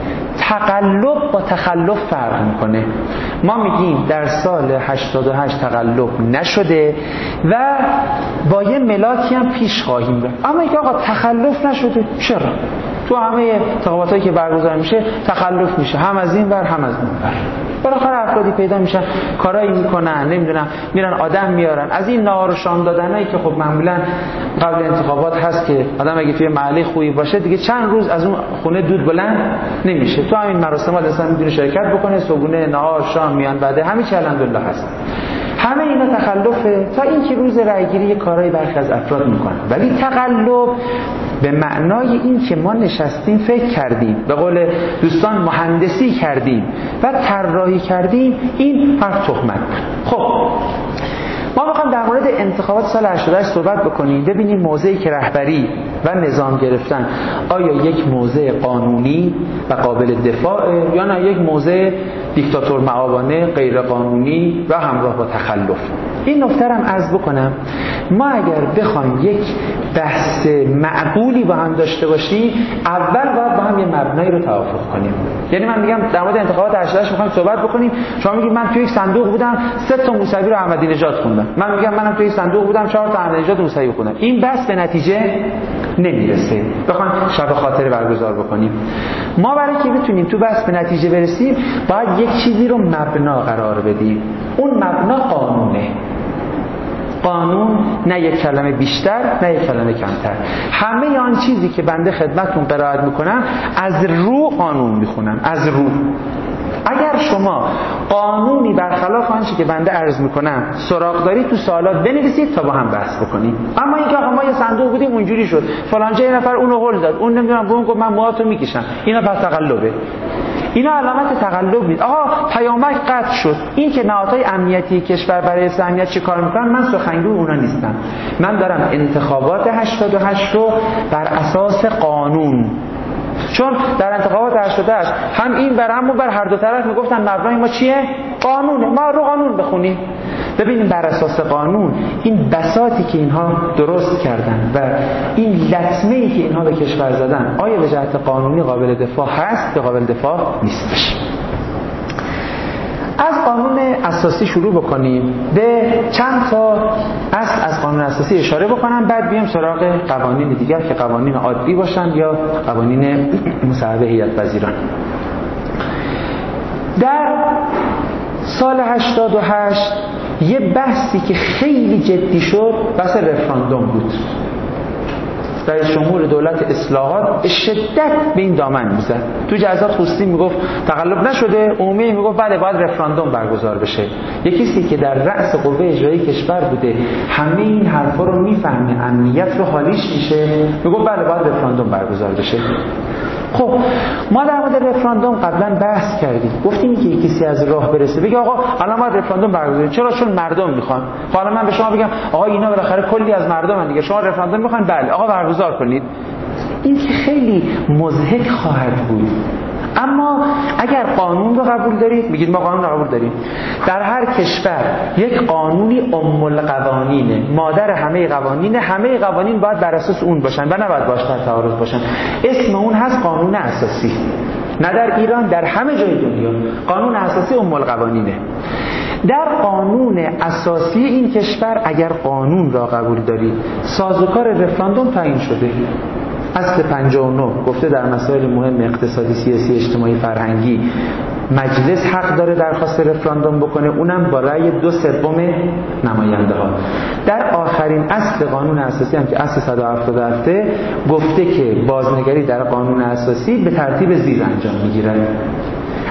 تقلب با تخلف فرق میکنه. ما میگیم در سال هشتاد و هشت تقلب نشده و با یه ملاکی هم پیش خواهیم رفت. اما اینکه آقا تخلف نشده، چرا؟ تو همه انتخاباتایی که برگزار میشه تخلف میشه، هم از این ور هم از اون ور. بالاخره افرادی پیدا میشن کارایی میکنن، نمیدونم میرن آدم میارن. از این نهار و شام دادنایی که خب معمولا قبل انتخابات هست که آدم اگه توی محله خوبی باشه دیگه چند روز از اون خونه دود بلند نمیشه. تو همین مراسمات اصلا میتونه شرکت بکنه، صبحونه نهار شام میان بعده همین چه الحمدلله هست. همه اینا تخلفه تا اینکه روز رایگیری یه کارهای برخی از افراد میکنن. ولی تقلب به معنای این که ما نشستیم فکر کردیم، به قول دوستان مهندسی کردیم و طراحی کردیم، این حرف تهمت. خب ما میخوام در مورد انتخابات سال هشتاد و هشت صحبت بکنیم، ببینیم موضعی که رهبری و نظام گرفتن آیا یک موضع قانونی و قابل دفاع یا نه یک موضع دیکتاتور معابانه غیر قانونی و همراه با تخلف. این نکته هم عرض بکنم، ما اگر بخوایم یک بحث معقولی با هم داشته باشیم اول باید با هم یه مبنایی رو توافق کنیم. یعنی من میگم در مورد انتخابات هشتاد و هشت میخوایم صحبت بکنیم، شما میگید من توی یک صندوق بودم سه تا موسوی رو احمدی نژاد خوندم، من میگم منم توی یک صندوق بودم چهار تا احمدی نژاد موسوی خوندم. این بحث به نتیجه نمیرسه. بخوایم شب خاطره برگزار بکنیم، ما برای که بتونیم تو بحث به نتیجه برسیم باید یک چیزی رو مبنا قرار بدیم. اون مبنا قانونه. قانون نه یک کلمه بیشتر نه یک کلمه کمتر. همه آن چیزی که بنده خدمتتون قرائت میکنم از رو قانون میخونم، از رو. اگر شما قانونی برخلاف آنچه که بنده عرض میکنم سراغ دارید تو سوالات بنویسید تا با هم بحث بکنیم. اما اینکه آقا ما یه صندوق بودیم اونجوری شد، فلان جای نفر اونو هول داد، اون نمیدونم اون گفت من موهاتو میکشم، اینا پس تقلبه. اینا علامت تقلب نیست. آقا پیامک قطع شد، این که نهادهای امنیتی کشور برای امنیت چه کار میکنن من سخنگوی اونا نیستم. من دارم انتخابات هشتاد و هشت رو بر اساس قانون، چون در انتخابات هشتاد و هشت هم این بر هم و بر هر دو طرف میگفتن مبنای ما چیه؟ قانونه. ما رو قانون بخونیم ببینیم بر اساس قانون این بساطی که اینها درست کردن و این لطمه‌ای که اینها به کشور زدن آیا به جهت قانونی قابل دفاع هست یا قابل دفاع نیستش. از قانون اساسی شروع بکنیم، به چند تا اصل از قانون اساسی اشاره بکنم، بعد بیام سراغ قوانین دیگر که قوانین عادی باشن یا قوانین مصوب هیئت وزیران. در سال هشتاد و هشت یه بحثی که خیلی جدی شد بحث رفراندوم بود. رئیس جمهور دولت اصلاحات به شدت به این دامن میزد. تو جلسات خصوصی میگفت تقلب نشده، عمومی میگفت بله باید رفراندوم برگزار بشه. یکیسی که در رأس قوه اجرایی کشور بوده همه این حرفا رو میفهمه، امنیت رو حالیش میشه، میگفت بله باید رفراندوم برگزار بشه. خب ما در مورد رفراندوم قبلا بحث کردیم، گفتیم که کسی از راه برسه بگه آقا الان ما رفراندوم برگزار، چرا؟ چون مردم میخوان. حالا من به شما بگم آقا اینا بالاخره کلی از مردمن دیگه، شما رفراندوم میخوان، بله آقا برگزار کنید. این که خیلی مضحک خواهد بود. اما اگر قانون رو قبول دارید، میگید ما قانون رو قبول داریم، در هر کشور یک قانونی ام القوانینه، مادر همه قوانینه، همه قوانین باید بر اساس اون باشن و نباید باش در تعارض باشن. اسم اون هست قانون اساسی. نه در ایران، در همه جای دنیا قانون اساسی ام القوانینه. در قانون اساسی این کشور اگر قانون را قبول دارید، سازوکار رفراندوم تعیین شده. اصل پنجاه و نه گفته در مسائل مهم اقتصادی، سیاسی، اجتماعی، فرهنگی مجلس حق داره درخواست رفراندوم بکنه، اونم با رأی دو سوم نماینده ها. در آخرین اصل قانون اساسی هم که اصل صد و هفتاد و هفت گفته که بازنگری در قانون اساسی به ترتیب زیر انجام میگیره. اگر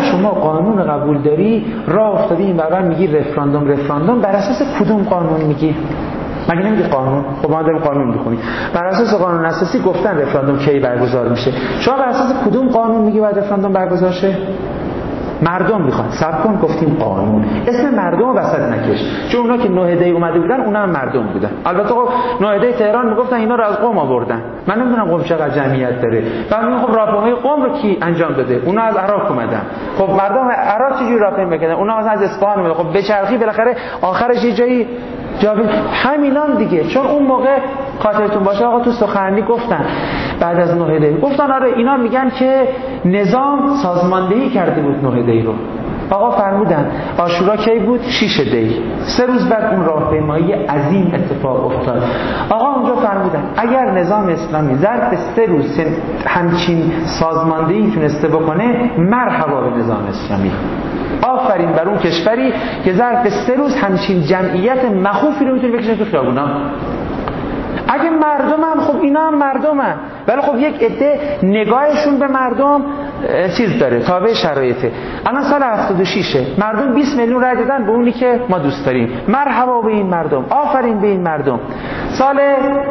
شما قانون قبول داری، راه افتادی این بغل میگی رفراندوم رفراندوم، بر اساس کدوم قانون میگی؟ مگه نمیگی قانون؟ خب ما داریم قانون میخونیم. بر اساس قانون اساسی گفتن رفراندوم کی برگزار میشه. شما بر اساس کدوم قانون میگی باید رفراندوم برگزار شه؟ مردم میخوان. صبر کن، گفتیم قانون. اسم مردم رو وسط نکش. چون اونا که نهده اومده بودن اونا هم مردم بودن. البته خب نهده تهران میگفتن اینا رو از قم آوردن. من نمیدونم قم چقدر جمعیت داره. بعد میگم خب راهپیمایی قم رو کی انجام داده؟ اونا از عراق اومدن. خب مردم عراق چجوری راهپیمایی میکردن؟ اونا از اصفهان اومدن. خب بچرخی بالاخره آخرش یه جایی جابی همینان دیگه. چون اون موقع خاطرتون باشه آقا تو سخنرانی گفتن بعد از نهده گفتن آره اینا میگن که نظام سازماندهی کرده بود نهده رو. آقا فرمودن عاشورا کی بود؟ شش دی. سه روز بعد اون راهپیمایی عظیم اتفاق افتاد. آقا اونجا فرمودن اگر نظام اسلامی ظرف سه روز همچین سازماندهی تونسته بکنه، مرحبا به نظام اسلامی. آفرین بر اون کشوری که ظرف سه روز همچین جمعیت مخوفی رو میتونه بکشه تو خیابونا. اگه مردمن خب اینا هم مردمن، ولی خب یک عده نگاهشون به مردم چیز داره، تابع شرایطه. الان سال هفتاد و شش مردم بیست میلیون رای دادن به اونی که ما دوست داریم. مرحبا به این مردم، آفرین به این مردم. سال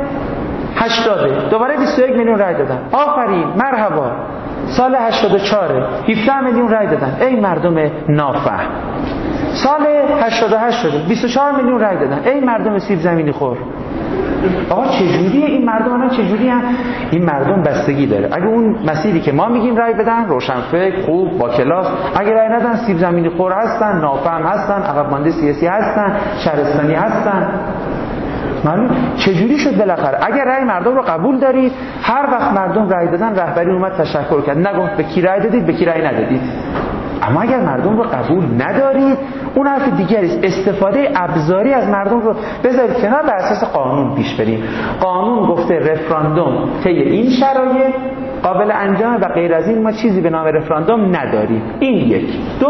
هشتاد دوباره بیست و یک میلیون رای دادن. آفرین، مرحبا. سال هشتاد و چهار هفده میلیون رای دادن. ای مردم نافهم. سال هشتاد و هشت شده بیست و چهار میلیون رای دادن. ای مردم سیب زمینی خور. آقا چجوریه این مردم؟ الان چجوری هم؟ این مردم بستگی داره. اگه اون مسیری که ما میگیم رای بدن، روشنفکر، خوب، با کلاس، اگه رای ندن سیب زمینی خور هستن، نافهم هستن، عقب مانده سیاسی هستن، شهرستانی هستن. معلوم چجوری شد بالاخره؟ اگر رای مردم رو قبول دارید، هر وقت مردم رای دادن رهبری اومد تشکر کرد، نگفت به کی رای دادید به کی رای ندادید. اما اگر مردم رو قبول ندارید، اون حرف دیگری است. استفاده ابزاری از مردم رو بذارید کنار، بر اساس قانون پیش بریم. قانون گفته رفراندوم طی این شرایط قابل انجام و غیر از این ما چیزی به نام رفراندوم نداریم. این یک. دو،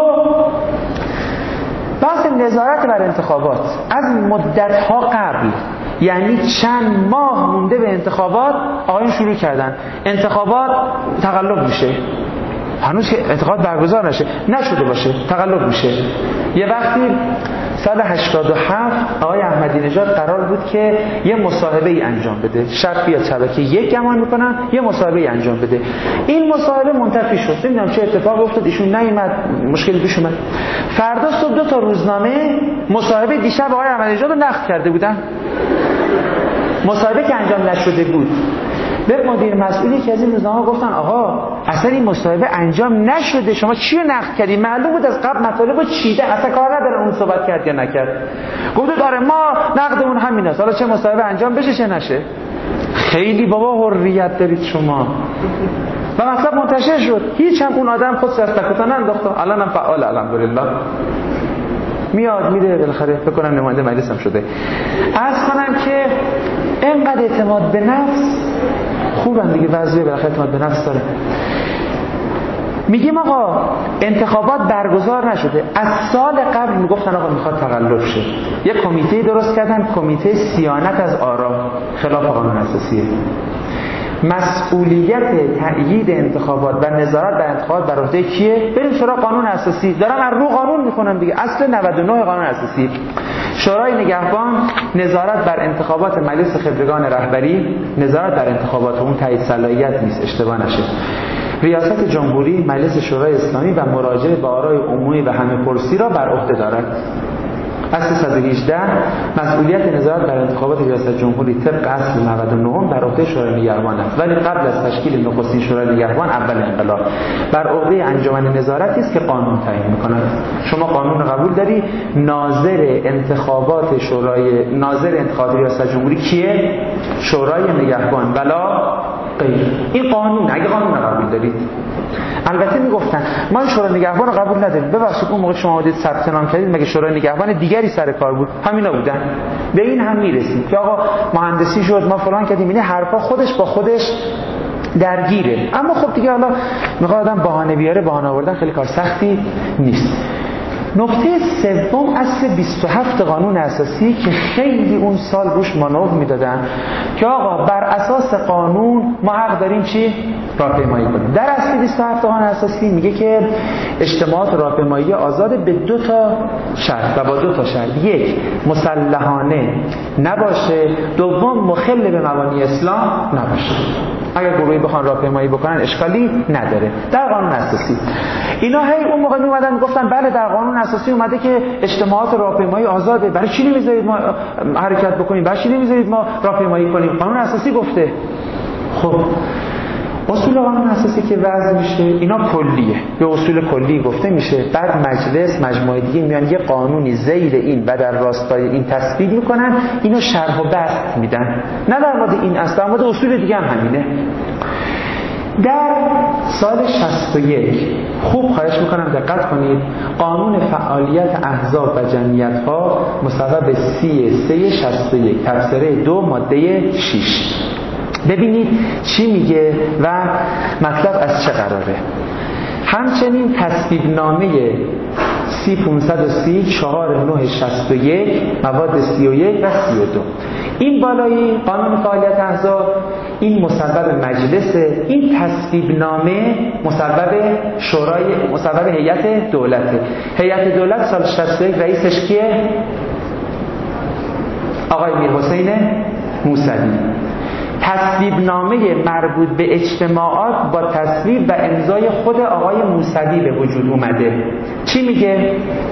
بحث نظارت بر انتخابات از مدت‌ها قبل، یعنی چند ماه مونده به انتخابات، آقایون شروع کردن انتخابات تقلب میشه. هنوز که انتخابات برگزار نشه، نشده باشه، تقلب میشه. یه وقتی سال هشتاد و هفت آقای احمدی نژاد قرار بود که یه مصاحبه ای انجام بده. شب بیاد شبکه یک گمان میکنن یه مصاحبه ای انجام بده. این مصاحبه منتفی شد. نمیدونم چه اتفاقی افتاد، ایشون نیومد، مشکلی پیش اومد. فردا صبح دو تا روزنامه مصاحبه دیشب آقای احمدی نژاد رو نقد کرده بودن. مصاحبه که انجام نشده بود. به مدیر مسئولی که از این روزنامه گفتن آقا اصلا این مصاحبه انجام نشده، شما چی رو نقد کردی؟ معلوم بود از قبل مطالب رو چیده، اصلا کار نداره اون صحبت کرد یا نکرد. گفت داره ما نقدمون همین است، حالا چه مصاحبه انجام بشه چه نشه. خیلی بابا حریت دارید شما. و مطلب منتشر شد. هیچ هم اون آدم خودش از تکوتان انداخت. الان هم فعال الحمدلله. میاد میره بالاخره فکر کنم نماینده مجلس هم شده. عرض کنم که اینقدر اعتماد به نفس خوبن دیگه، وضعیه بالاخره اعتماد به نفس داره. میگیم آقا انتخابات برگزار نشده، از سال قبل میگفتن آقا میخواد تقلب شه. یک کمیته درست کردن، کمیته صیانت از آرا، خلاف قانون اساسیه. مسئولیت تأیید انتخابات و نظارت بر انتخابات بر عهده کیه؟ بریم سراغ قانون اساسی. دارن از رو قانون میکنن دیگه. اصل نود و نه قانون اساسی، شورای نگهبان نظارت بر انتخابات مجلس خبرگان رهبری، نظارت بر انتخابات اون تایید صلاحیت نیست، اشتباه نشه. ریاست جمهوری مجلس شورای اسلامی و مراجعه به آرای عمومی و همه پرسی را بر عهده دارد. اصل صد و هجده مسئولیت نظارت بر انتخابات ریاست جمهوری طبق اصل نود و نه بر عهده شورای نگهبان است، ولی قبل از تشکیل نخستین شورای نگهبان اول انقلاب بر عهده انجمن نظارتی است که قانون تعیین می‌کند. شما قانون قبول داری، ناظر انتخابات شورای ناظر انتخابات ریاست جمهوری کیه؟ شورای نگهبان بلا غیر. این قانون. اگه قانون قبول دارید، البته میگفتن ما شورای نگهبان رو قبول نداریم. ببخشید اون موقع شما اومدید ثبت نام کردید، مگه شورای نگهبان دیگری سر کار بود؟ همینا بودن. به این هم میرسیم که آقا مهندسی شد، ما فلان کردیم. این حرفا خودش با خودش درگیره. اما خب دیگه حالا میخواد آدم بهانه بیاره، بهانه آوردن خیلی کار سختی نیست. نکته سوم اصل بیست و هفت قانون اساسی که خیلی اون سال روش مانور میدادن که آقا بر اساس قانون ما حق داریم چی؟ راهپیمایی کنیم. در اصل بیست و هفت قانون اساسی میگه که اجتماعات راهپیمایی آزاد به دو تا شرط و با دو تا شرط: یک، مسلحانه نباشه، دوم مخل به مبانی اسلام نباشه. اگر گروهی بخوان راهپیمایی بکنن اشکالی نداره. در قانون اساسی اینا هی اون موقع میومدن میگفتن بله در قانون اساسی اومده که اجتماعات راهپیمایی آزاده، برای چی نمیذارید ما حرکت بکنیم، برای چی نمیذارید ما راهپیمایی کنیم؟ قانون اساسی گفته. خب اصول قانون اساسی که وضع میشه اینا کلیه، به اصول کلی گفته میشه، بعد مجلس مجموعه دیگه میان یه قانونی زیر این و در راستای این تصویب میکنن، اینو شرح و بسط میدن. نه در مورد این اصل، در مورد اصول دیگه هم همینه. در سال شصت و یک خوب خواهش میکنم دقت کنید، قانون فعالیت احزاب و جمعیت‌ها مصوب سی سه شصت و یک تبصره دو ماده شش. ببینید چی میگه و مطلب از چه قراره. همچنین تصویب نامه سی پانصد و سی چهار نه شصت و یک مواد سی و یک و سی و دو، این بالایی قانون فعالیت احزاب، این مصوب مجلسه، این تصویب نامه مصوب شورای مصوب هیئت دولته. هیئت دولت سال شصت و یک رئیسش کیه؟ آقای میرحسین موسوی. تصویب نامه مربوط به اجتماعات با تصویب و امضای خود آقای موسوی به وجود اومده. چی میگه؟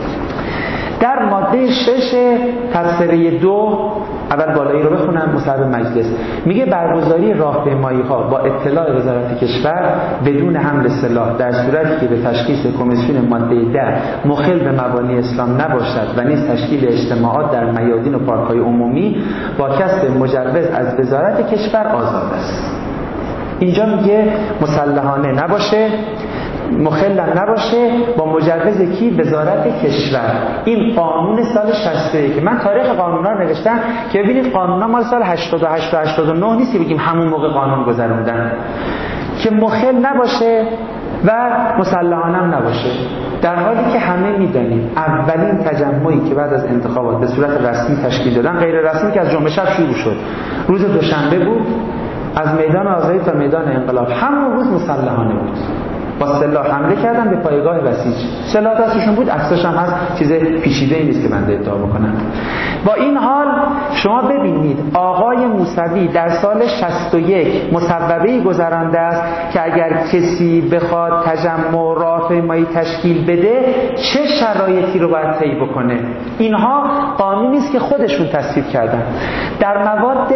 در ماده شش تبصره دو، اول بالایی رو بخونم، مصوب مجلس میگه برگزاری راهپیمایی ها با اطلاع وزارت کشور بدون حمل سلاح در صورتی که به تشخیص کمیسیون ماده ده مخل به مبانی اسلام نباشد و نیز تشکیل اجتماعات در میادین و پارک‌های عمومی با کسب مجوز از وزارت کشور آزاد است. اینجا میگه مسلحانه نباشه، مخلن نباشه، با مجوز کی؟ وزارت کشور. این قانون سال شصت و یک. من تاریخ قانونا رو نوشتم که ببینید قانونا مال سال هشتاد و هشت و هشتاد و نه نیست که بگیم همون موقع قانون گذروندن، که مخل نباشه و مسلحانه نباشه، در حالی که همه میدونیم اولین تجمعی که بعد از انتخابات به صورت رسمی تشکیل دادن، غیر رسمی که از جمعه شب شروع شد، روز دوشنبه بود، از میدان آزادی تا میدان انقلاب، همون روز مسلحانه بود. با سلاح حمله کردن به پایگاه بسیج، سلاح دستشون بود، عکسش هم هست، چیز پیچیده‌ای نیست که بنده ادعا بکنم. با این حال شما ببینید آقای موسوی در سال شصت و یک مصوبه‌ای گذرانده است که اگر کسی بخواد تجمع راهپیمایی تشکیل بده چه شرایطی رو باید طی بکنه. اینها قانونی است که خودشون تصویب کردن. در مواد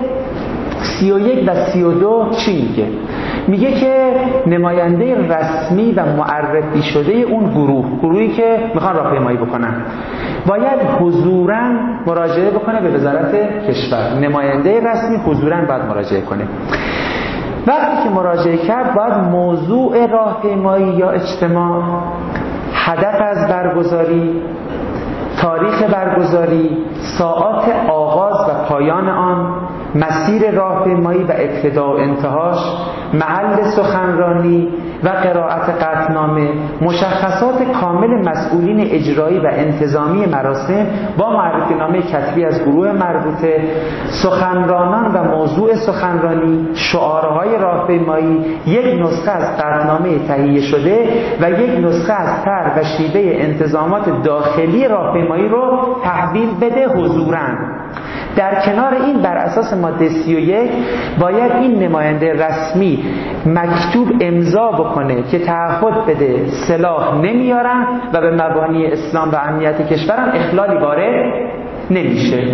سی و یک و سی و دو چی میگه؟ میگه که نماینده رسمی و معرفی شده اون گروه، گروهی که میخوان راهپیمایی بکنن، باید حضوراً مراجعه بکنه به وزارت کشور. نماینده رسمی حضوراً باید مراجعه کنه. وقتی که مراجعه کرد باید موضوع راهپیمایی یا اجتماع، هدف از برگزاری، تاریخ برگزاری، ساعات آغاز و پایان آن، مسیر راهپیمایی و ابتدا و انتهاش، محل سخنرانی و قرائت قطعنامه، مشخصات کامل مسئولین اجرایی و انتظامی مراسم با معرفی‌نامه کتبی از گروه مربوطه، سخنرانان و موضوع سخنرانی، شعارهای راهپیمایی، یک نسخه از قطعنامه تهیه شده و یک نسخه از طرح و شیوه انتظامات داخلی راهپیمایی رو تحویل بده حضوراً. در کنار این بر اساس ماده سی و یک باید این نماینده رسمی مکتوب امضا بکنه که تعهد بده سلاح نمیارن و به مبانی اسلام و امنیت کشورم اخلالی وارد نمیشه.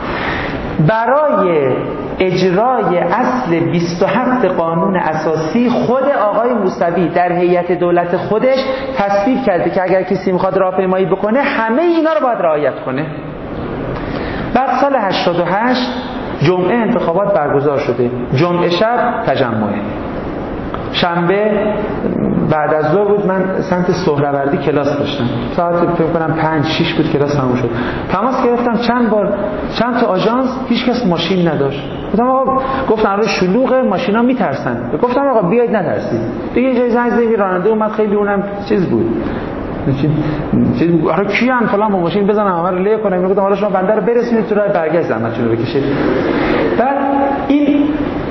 برای اجرای اصل بیست و هفت قانون اساسی خود آقای موسوی در هیئت دولت خودش تصویب کرده که اگر کسی میخواد راهپیمایی بکنه همه اینا رو باید رعایت کنه. بعد سال هشتاد و هشت جمعه انتخابات برگزار شده، جمعه شب تجمعه، شنبه بعد از ظهر بود، من سمت سهروردی کلاس داشتم، ساعت فکر کنم پنج شش بود کلاس تموم شد. تماس گرفتم چند بار، چند تا آژانس، هیچ کس ماشین نداشت. گفتم آقا، گفتن آره شلوغه، ماشینا میترسن. گفتم آقا بیاید نترسید. دیگه جای زنگ زدیم، راننده اومد، خیلی اونم چیز بود، چیز آره کیان فلان با ماشین بزنم همه رو له کنم. میگفتم حالا شما بنده رو برسونید تو راه برگشت زحمتشون رو بکشید. بعد این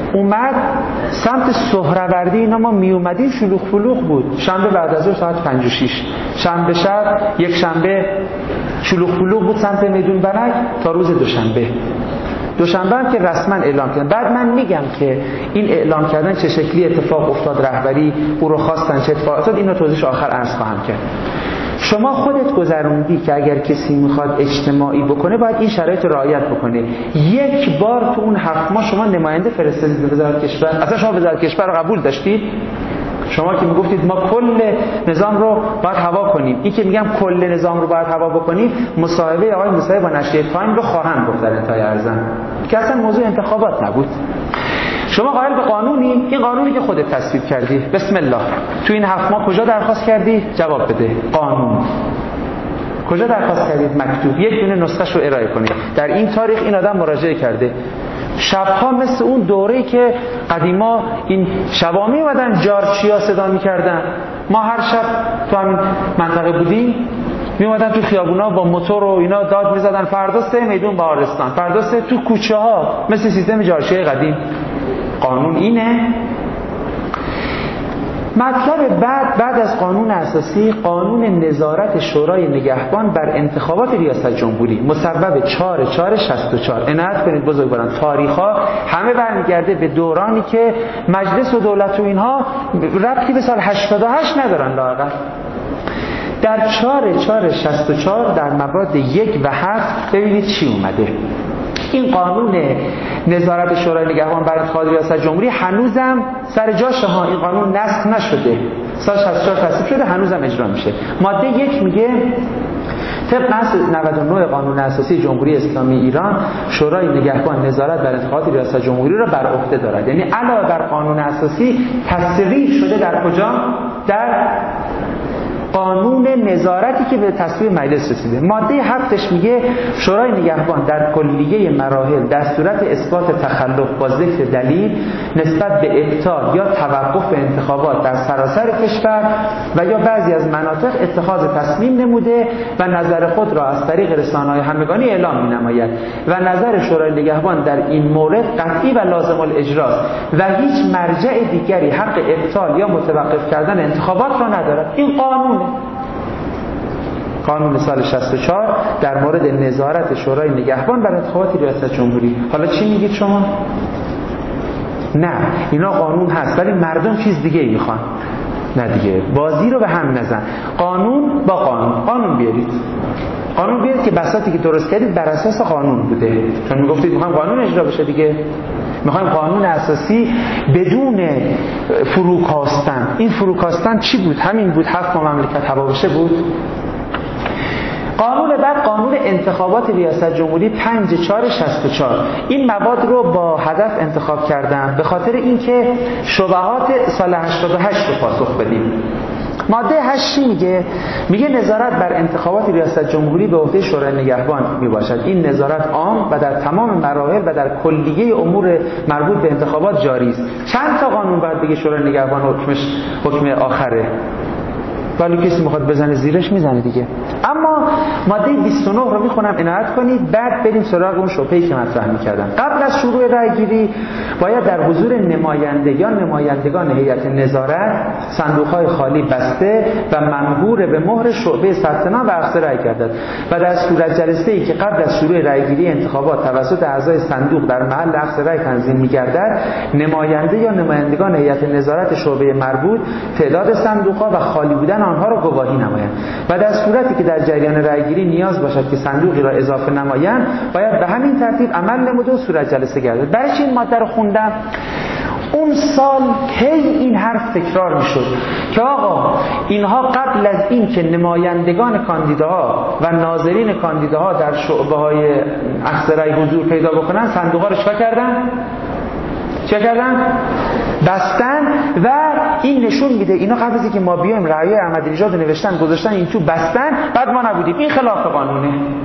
اومد سمت سهروردی. اینا ما می اومدیم شلوغ فلوغ بود. شنبه بعد از ظهر ساعت پنج و شش، شنبه شب، یک شنبه شلوغ فلوغ بود سمت میدون بنک تا روز دوشنبه. دوشنبه هم که رسما اعلام کردن. بعد من میگم که این اعلام کردن چه شکلی اتفاق افتاد، رهبری او رو خواستن، چه اتفاق افتاد، اینو توضیحش آخر عرض خواهم کرد. شما خودت گذروندی که اگر کسی میخواد اجتماعی بکنه باید این شرایط رو رعایت بکنه. یک بار تو اون هفت ماه شما نماینده فرستادید به وزارت کشور؟ اصلا شما وزارت کشور رو قبول داشتید؟ شما که میگفتید ما کل نظام رو باید هوا کنیم، این که میگم کل نظام رو باید هوا بکنیم، مصاحبه آقای موسوی با نشریه تایم رو خواهم گفت در انتهای ارزم که اصلا موضوع انتخابات نبود. شما قائل به قانونی، این قانونی که خودت تصویب کردی، بسم الله، تو این هفت ماه کجا درخواست کردی؟ جواب بده. قانون کجا درخواست کردید؟ مکتوب. یک دونه نسخه‌ش رو ارائه کنید. در این تاریخ این آدم مراجعه کرده. شبها مثل اون دوره‌ای که قدیما این شبا می اومدن جارچیا صدا می‌کردن. ما هر شب تو همین منطقه بودیم، می اومدن تو خیابونا با موتور و اینا داد می‌زدن فردا سه میدون بهارستان، فردا سه تو کوچه‌ها، مثل سیستم جارچیای قدیم. قانون اینه. مطلب بعد بعد از قانون اساسی، قانون نظارت شورای نگهبان بر انتخابات ریاست جمهوری مصوب چهار چهار شصت و چهار. عنایت کنید بزرگواران، تاریخ‌ها همه برمیگرده به دورانی که مجلس و دولت و اینها ربطی به سال هشتاد و هشت ندارن. لااقل در چهار چهار شصت و چهار در مواد یک و هفت ببینید چی اومده. این قانون نظارت شورای نگهبان بر انتخابات ریاست جمهوری هنوزم سر جاشه ها. این قانون نسخ نشده، سال شصت و چهار تصویب شده، هنوزم اجرا میشه. ماده یک میگه طبق اصل نود و نه قانون اساسی جمهوری اسلامی ایران، شورای نگهبان نظارت بر انتخابات ریاست جمهوری را بر عهده دارد. یعنی علاوه بر قانون اساسی تصریح شده در کجا؟ در قانون نظارتی که به تصویب مجلس رسیده. ماده هفتش میگه شورای نگهبان در کلیه مراحل در صورت اثبات تخلف با ذکر دلیل نسبت به ابطال یا توقف انتخابات در سراسر کشور و یا بعضی از مناطق اتخاذ تصمیم نموده و نظر خود را از طریق رسانه‌های همگانی اعلام می‌نماید و نظر شورای نگهبان در این مورد قطعی و لازم الاجراست و هیچ مرجع دیگری حق ابطال یا متوقف کردن انتخابات را ندارد. این قانون قانون سال شصت و چهار در مورد نظارت شورای نگهبان بر انتخابات ریاست جمهوری. حالا چی میگید شما؟ نه اینا قانون هست ولی مردم چیز دیگه ای میخوان. نه دیگه بازی رو به هم نزن. قانون با قانون قانون بیارید. قانون بیارید که بساطی که درست کردید بر اساس قانون بوده. چون میگفتید میخوایم قانون اجرا بشه دیگه، میخوایم قانون اساسی بدون فروکاستن. این فروکاستن چی بود؟ همین بود هفت ما مملکت هوا بشه بود. قانون بعد قانون انتخابات ریاست جمهوری پنج چهار شصت و چهار. این مواد رو با هدف انتخاب کردم به خاطر اینکه شبهات سال هشتاد و هشت رو پاسخ بدیم. ماده هشت میگه میگه نظارت بر انتخابات ریاست جمهوری به عهده شورای نگهبان میباشد. این نظارت عام و در تمام مراحل و در کلیه امور مربوط به انتخابات جاری است. چند تا قانون باید بگه شورای نگهبان حکمش حکم آخره؟ ولی کسی میخواد بزنه زیرش میزنه دیگه. اما ماده بیست و نه رو میخونم عنایت کنید، بعد بریم سراغ اون شبهه‌ای که مطرح می‌کردم. قبل از شروع رأی‌گیری باید در حضور نماینده یا نمایندگان هیئت نظارت صندوق‌های خالی بسته و ممهور به مهر شعبه ثبت نام و اخذ رأی گردد و در صورت جلسه‌ای که قبل از شروع رأی‌گیری انتخابات توسط اعضای صندوق در محل اخذ رأی تنظیم می‌گردد، نماینده یا نمایندگان هیئت نظارت شعبه مربوط تعداد صندوق‌ها و خالی بودن آنها را گواهی نمایند و در صورتی که در جریان رأیگیری نیاز باشد که صندوقی را اضافه نمایند باید به همین ترتیب عمل نموده و صورت جلسه گردد. برای چی این ماده رو خوندم؟ اون سال هی این حرف تکرار میشد که آقا اینها قبل از این که نمایندگان کاندیداها و ناظرین کاندیداها در شعبه‌های اخذ رأی حضور پیدا بکنن، صندوق‌ها رو چیکار کردن؟ چه کردن؟ بستن و این نشون میده اینا قبل از اینکه ما بیایم رأی احمدی‌نژاد رو نوشتن گذاشتن این تو بستن، بعد ما نبودیم. این خلاف قانونه.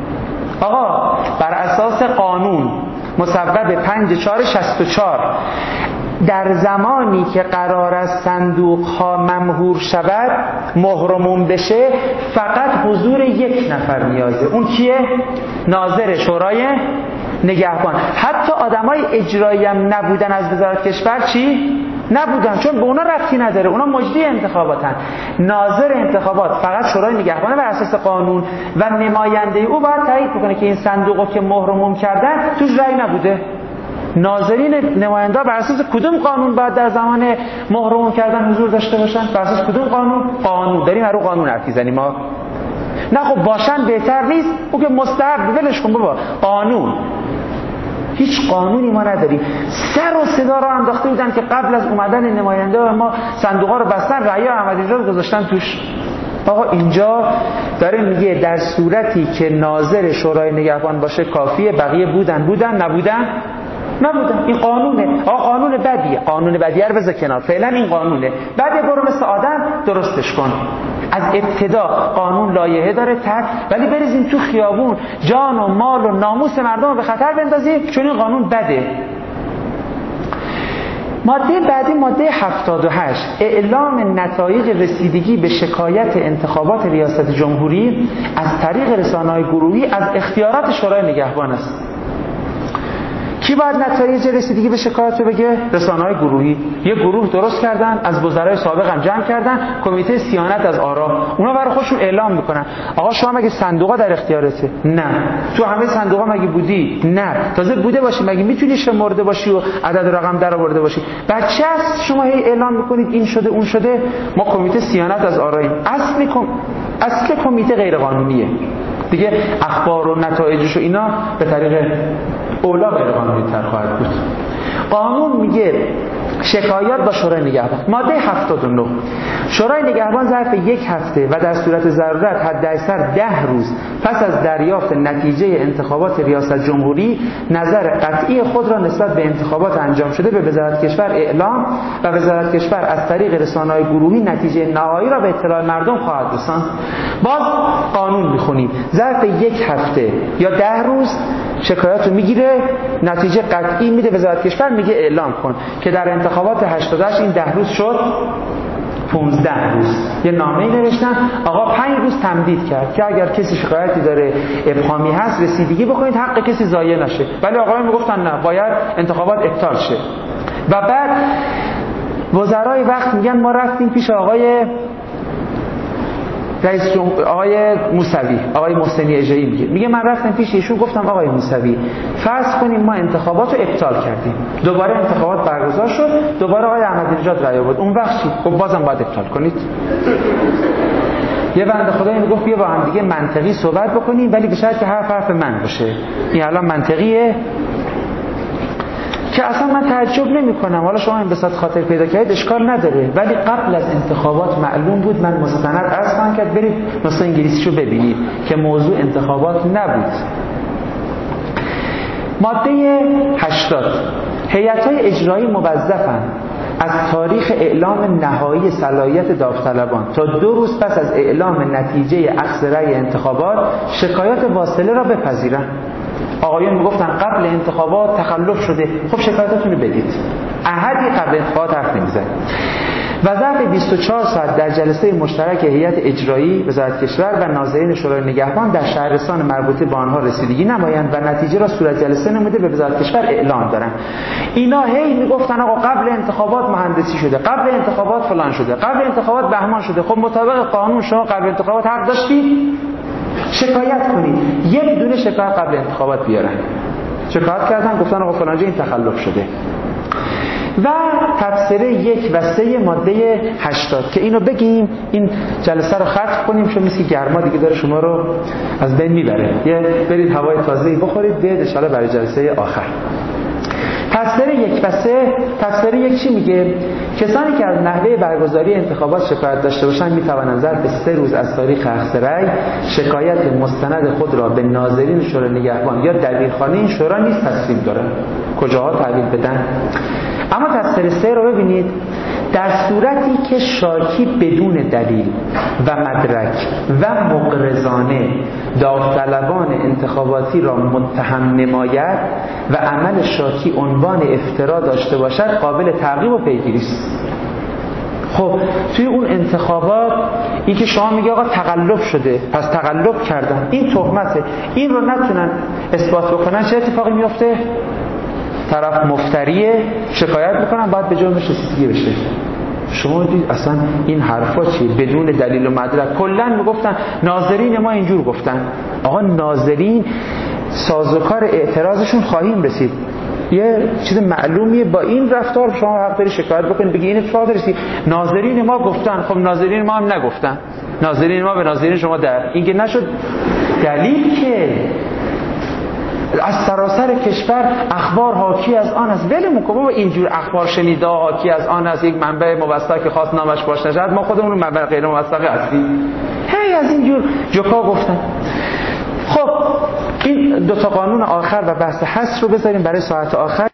آقا بر اساس قانون مصوب پنج چهار شصت و چهار در زمانی که قرار است صندوق‌ها ممهور شود مهرمون بشه فقط حضور یک نفر نیازه. اون کیه؟ ناظر شورای نگهبان. حتی آدمای اجرایی هم نبودن از وزارت کشور چی؟ نبودن، چون به اونا ربطی نداره، اونا مجری انتخاباتن. ناظر انتخابات فقط شورای نگهبان بر اساس قانون و نماینده او باید تایید بکنه که این صندوقو که مهر و موم کردن توش رأی نبوده. ناظرین نماینده بر اساس کدوم قانون باید در زمان مهر و موم کردن حضور داشته باشن؟ بر اساس کدوم قانون؟ قانون داریم رو قانون حرف می‌زنیم ما. نه خب باشن بهتر نیست؟ او که مستحب، ولش کن بابا. قانون، هیچ قانونی ما نداریم. سر و صدا را انداخته بودن که قبل از اومدن نماینده ما صندوقا رو بستن، رأی احمدی‌نژاد رو گذاشتن توش. آقا اینجا داره میگه در صورتی که ناظر شورای نگهبان باشه کافیه، بقیه بودن بودن نبودن نبودن. این قانونه. آقا قانون بدیه، قانون بدیه رو بذار کنار، فعلا این قانونه. بعد برو مثل آدم درستش کن. از ابتدا قانون لایحه داره تک، ولی بریزیم تو خیابون جان و مال و ناموس مردم رو به خطر بندازیم چون این قانون بده. ماده بعدی ماده هفتاد و هشت، اعلام نتایج رسیدگی به شکایت انتخابات ریاست جمهوری از طریق رسانه‌های گروهی از اختیارات شورای نگهبان است. کی باید نتایج رسیدگی به شکایت رو بگه؟ رسانه‌های گروهی. یه گروه درست کردن، از وزرای سابق هم جمع کردن، کمیته صیانت از آرا. اونا برای خودشون اعلام میکنن آقا شما مگه صندوقا در اختیارته؟ نه. تو همه صندوقا مگه بودی؟ نه. تازه بوده باشی مگه میتونی شمرده باشی و عدد و رقم در آورده باشی؟ بچه است شما هی اعلام میکنید این شده اون شده. ما کمیته صیانت از آراییم. اصل کم... اصل کمیته غیر قانونیه. دیگه اخبار و نتایجش و اینا به طریق اولا غیر قانونی تر خواهد بود. قانون میگه شکایات با شورای نگهبان. ماده هفتاد و نه، شورای نگهبان ظرف یک هفته و در صورت ضرورت حداکثر ده روز پس از دریافت نتیجه انتخابات ریاست جمهوری نظر قطعی خود را نسبت به انتخابات انجام شده به وزارت کشور اعلام و وزارت کشور از طریق رسانه‌های گروهی نتیجه نهایی را به اطلاع مردم خواهد رساند. باز قانون میخونیم ظرف یک هفته یا ده روز شکایات رو میگیره، نتیجه قطعی میده وزارت کشور، میگه اعلام کن که در انتخابات هشتاد و هشت این ده روز شد پانزده روز. یه نامه‌ای نوشتن آقا پنج روز تمدید کرد که اگر کسی شکایتی داره ابهامی هست رسیدگی بکنید، حق کسی ضایع نشه. ولی آقایان میگفتن نه، باید انتخابات ابطال شه. و بعد وزرای وقت میگن ما رفتیم پیش آقای رئیس جمهور آقای موسوی، آقای محسنی اژه‌ای میگه میگه من رفتم پیش ایشون گفتم آقای موسوی فرض کنیم ما انتخابات رو ابطال کردیم، دوباره انتخابات برگزار شد، دوباره آقای احمدی‌نژاد رأی آورد، اون وقت چی؟ خب بازم باید ابطال کنید. یه بنده خدایی میگفت بیا با هم دیگه منطقی صحبت بکنیم ولی به شرطی که حرف حرف من باشه. این الان منطقیه که اصلا من تعجب نمی کنم. حالا شما این بساط خاطر پیدا کردید اشکال نداره، ولی قبل از انتخابات معلوم بود، من مستند عرض خواهم کرد، برید نسخه انگلیسیشو ببینید که موضوع انتخابات نبود. ماده هشتاد، هیئت‌های اجرایی موظفند از تاریخ اعلام نهایی صلاحیت داوطلبان تا دو روز پس از اعلام نتیجه اخذ رأی انتخابات شکایات واصله را بپذیرند. آقایان میگفتن قبل انتخابات تخلف شده، خب شکایتاتون رو بدید. احدی قبل انتخابات حرف نمیزنه. و ظرف بیست و چهار ساعت در جلسه مشترک هیئت اجرایی وزارت کشور و ناظرین شورای نگهبان در شهرستان مربوطه به آنها رسیدگی نمایند و نتیجه را صورت جلسه نموده به وزارت کشور اعلام دارند. اینا هی میگفتن آقا قبل انتخابات مهندسی شده، قبل انتخابات فلان شده، قبل انتخابات بهمان شده. خب مطابق قانون شما قبل انتخابات حق داشتید شکایت کنید. یک دونه شکایت قبل انتخابات بیارن. شکایت کردن گفتن آقا فلان جا این تخلف شده. و تفسیره یک و سه ماده هشتاد که اینو بگیم این جلسه رو ختم کنیم، چون مثل گرما دیگه داره شما رو از بین میبره. یه برید هوای تازه‌ای بخورید بیاید ان شاءالله برای جلسه آخر. تفسیر یک و سه، تفسیر یک چی میگه؟ کسانی که از نحوه برگزاری انتخابات شکایت داشته باشند میتوانند ظرف سه روز از تاریخ اخذ رأی شکایت مستند خود را به ناظرین شورای نگهبان یا دبیرخانه این شورا نیز تسلیم دارند. کجاها تحویل بدن؟ اما تفسیر سه رو ببینید. در صورتی که شاکی بدون دلیل و مدرک و مقرضانه داوطلبان انتخاباتی را متهم نماید و عمل شاکی عنوان افترا داشته باشد قابل تعقیب و پیگیری است. خب توی اون انتخابات این که شما میگه آقا تقلب شده پس تقلب کردن، این تهمته، این رو نتونن اثبات بکنن، چه اتفاقی میفته؟ طرف مفتریه، شکایت میکنن، باید به جرمش رسیدگی بشه. شما دید اصلا این حرفا چیه؟ بدون دلیل و مدرک. کلا میگفتن ناظرین ما اینجور گفتن. آقا ناظرین سازوکار اعتراضشون خواهیم رسید، یه چیز معلومیه، با این رفتار شما حق داری شکایت بکنید، بگی این اتفاق رسید. ناظرین ما گفتن، خب ناظرین ما هم نگفتن، ناظرین ما به ناظرین شما در این که نشد دلیل که از سراسر کشور اخبار حاکی از آن است. ولمون کن بابا، اینجور اخبار شنیده حاکی از آن است، یک منبع موثق که خاص نامش باش نشد، ما خودمون منبع غیر موثق هستیم. هی از اینجور جوکا گفتن. خب این دو تا قانون آخر و بحث حصر رو بذاریم برای ساعت آخر.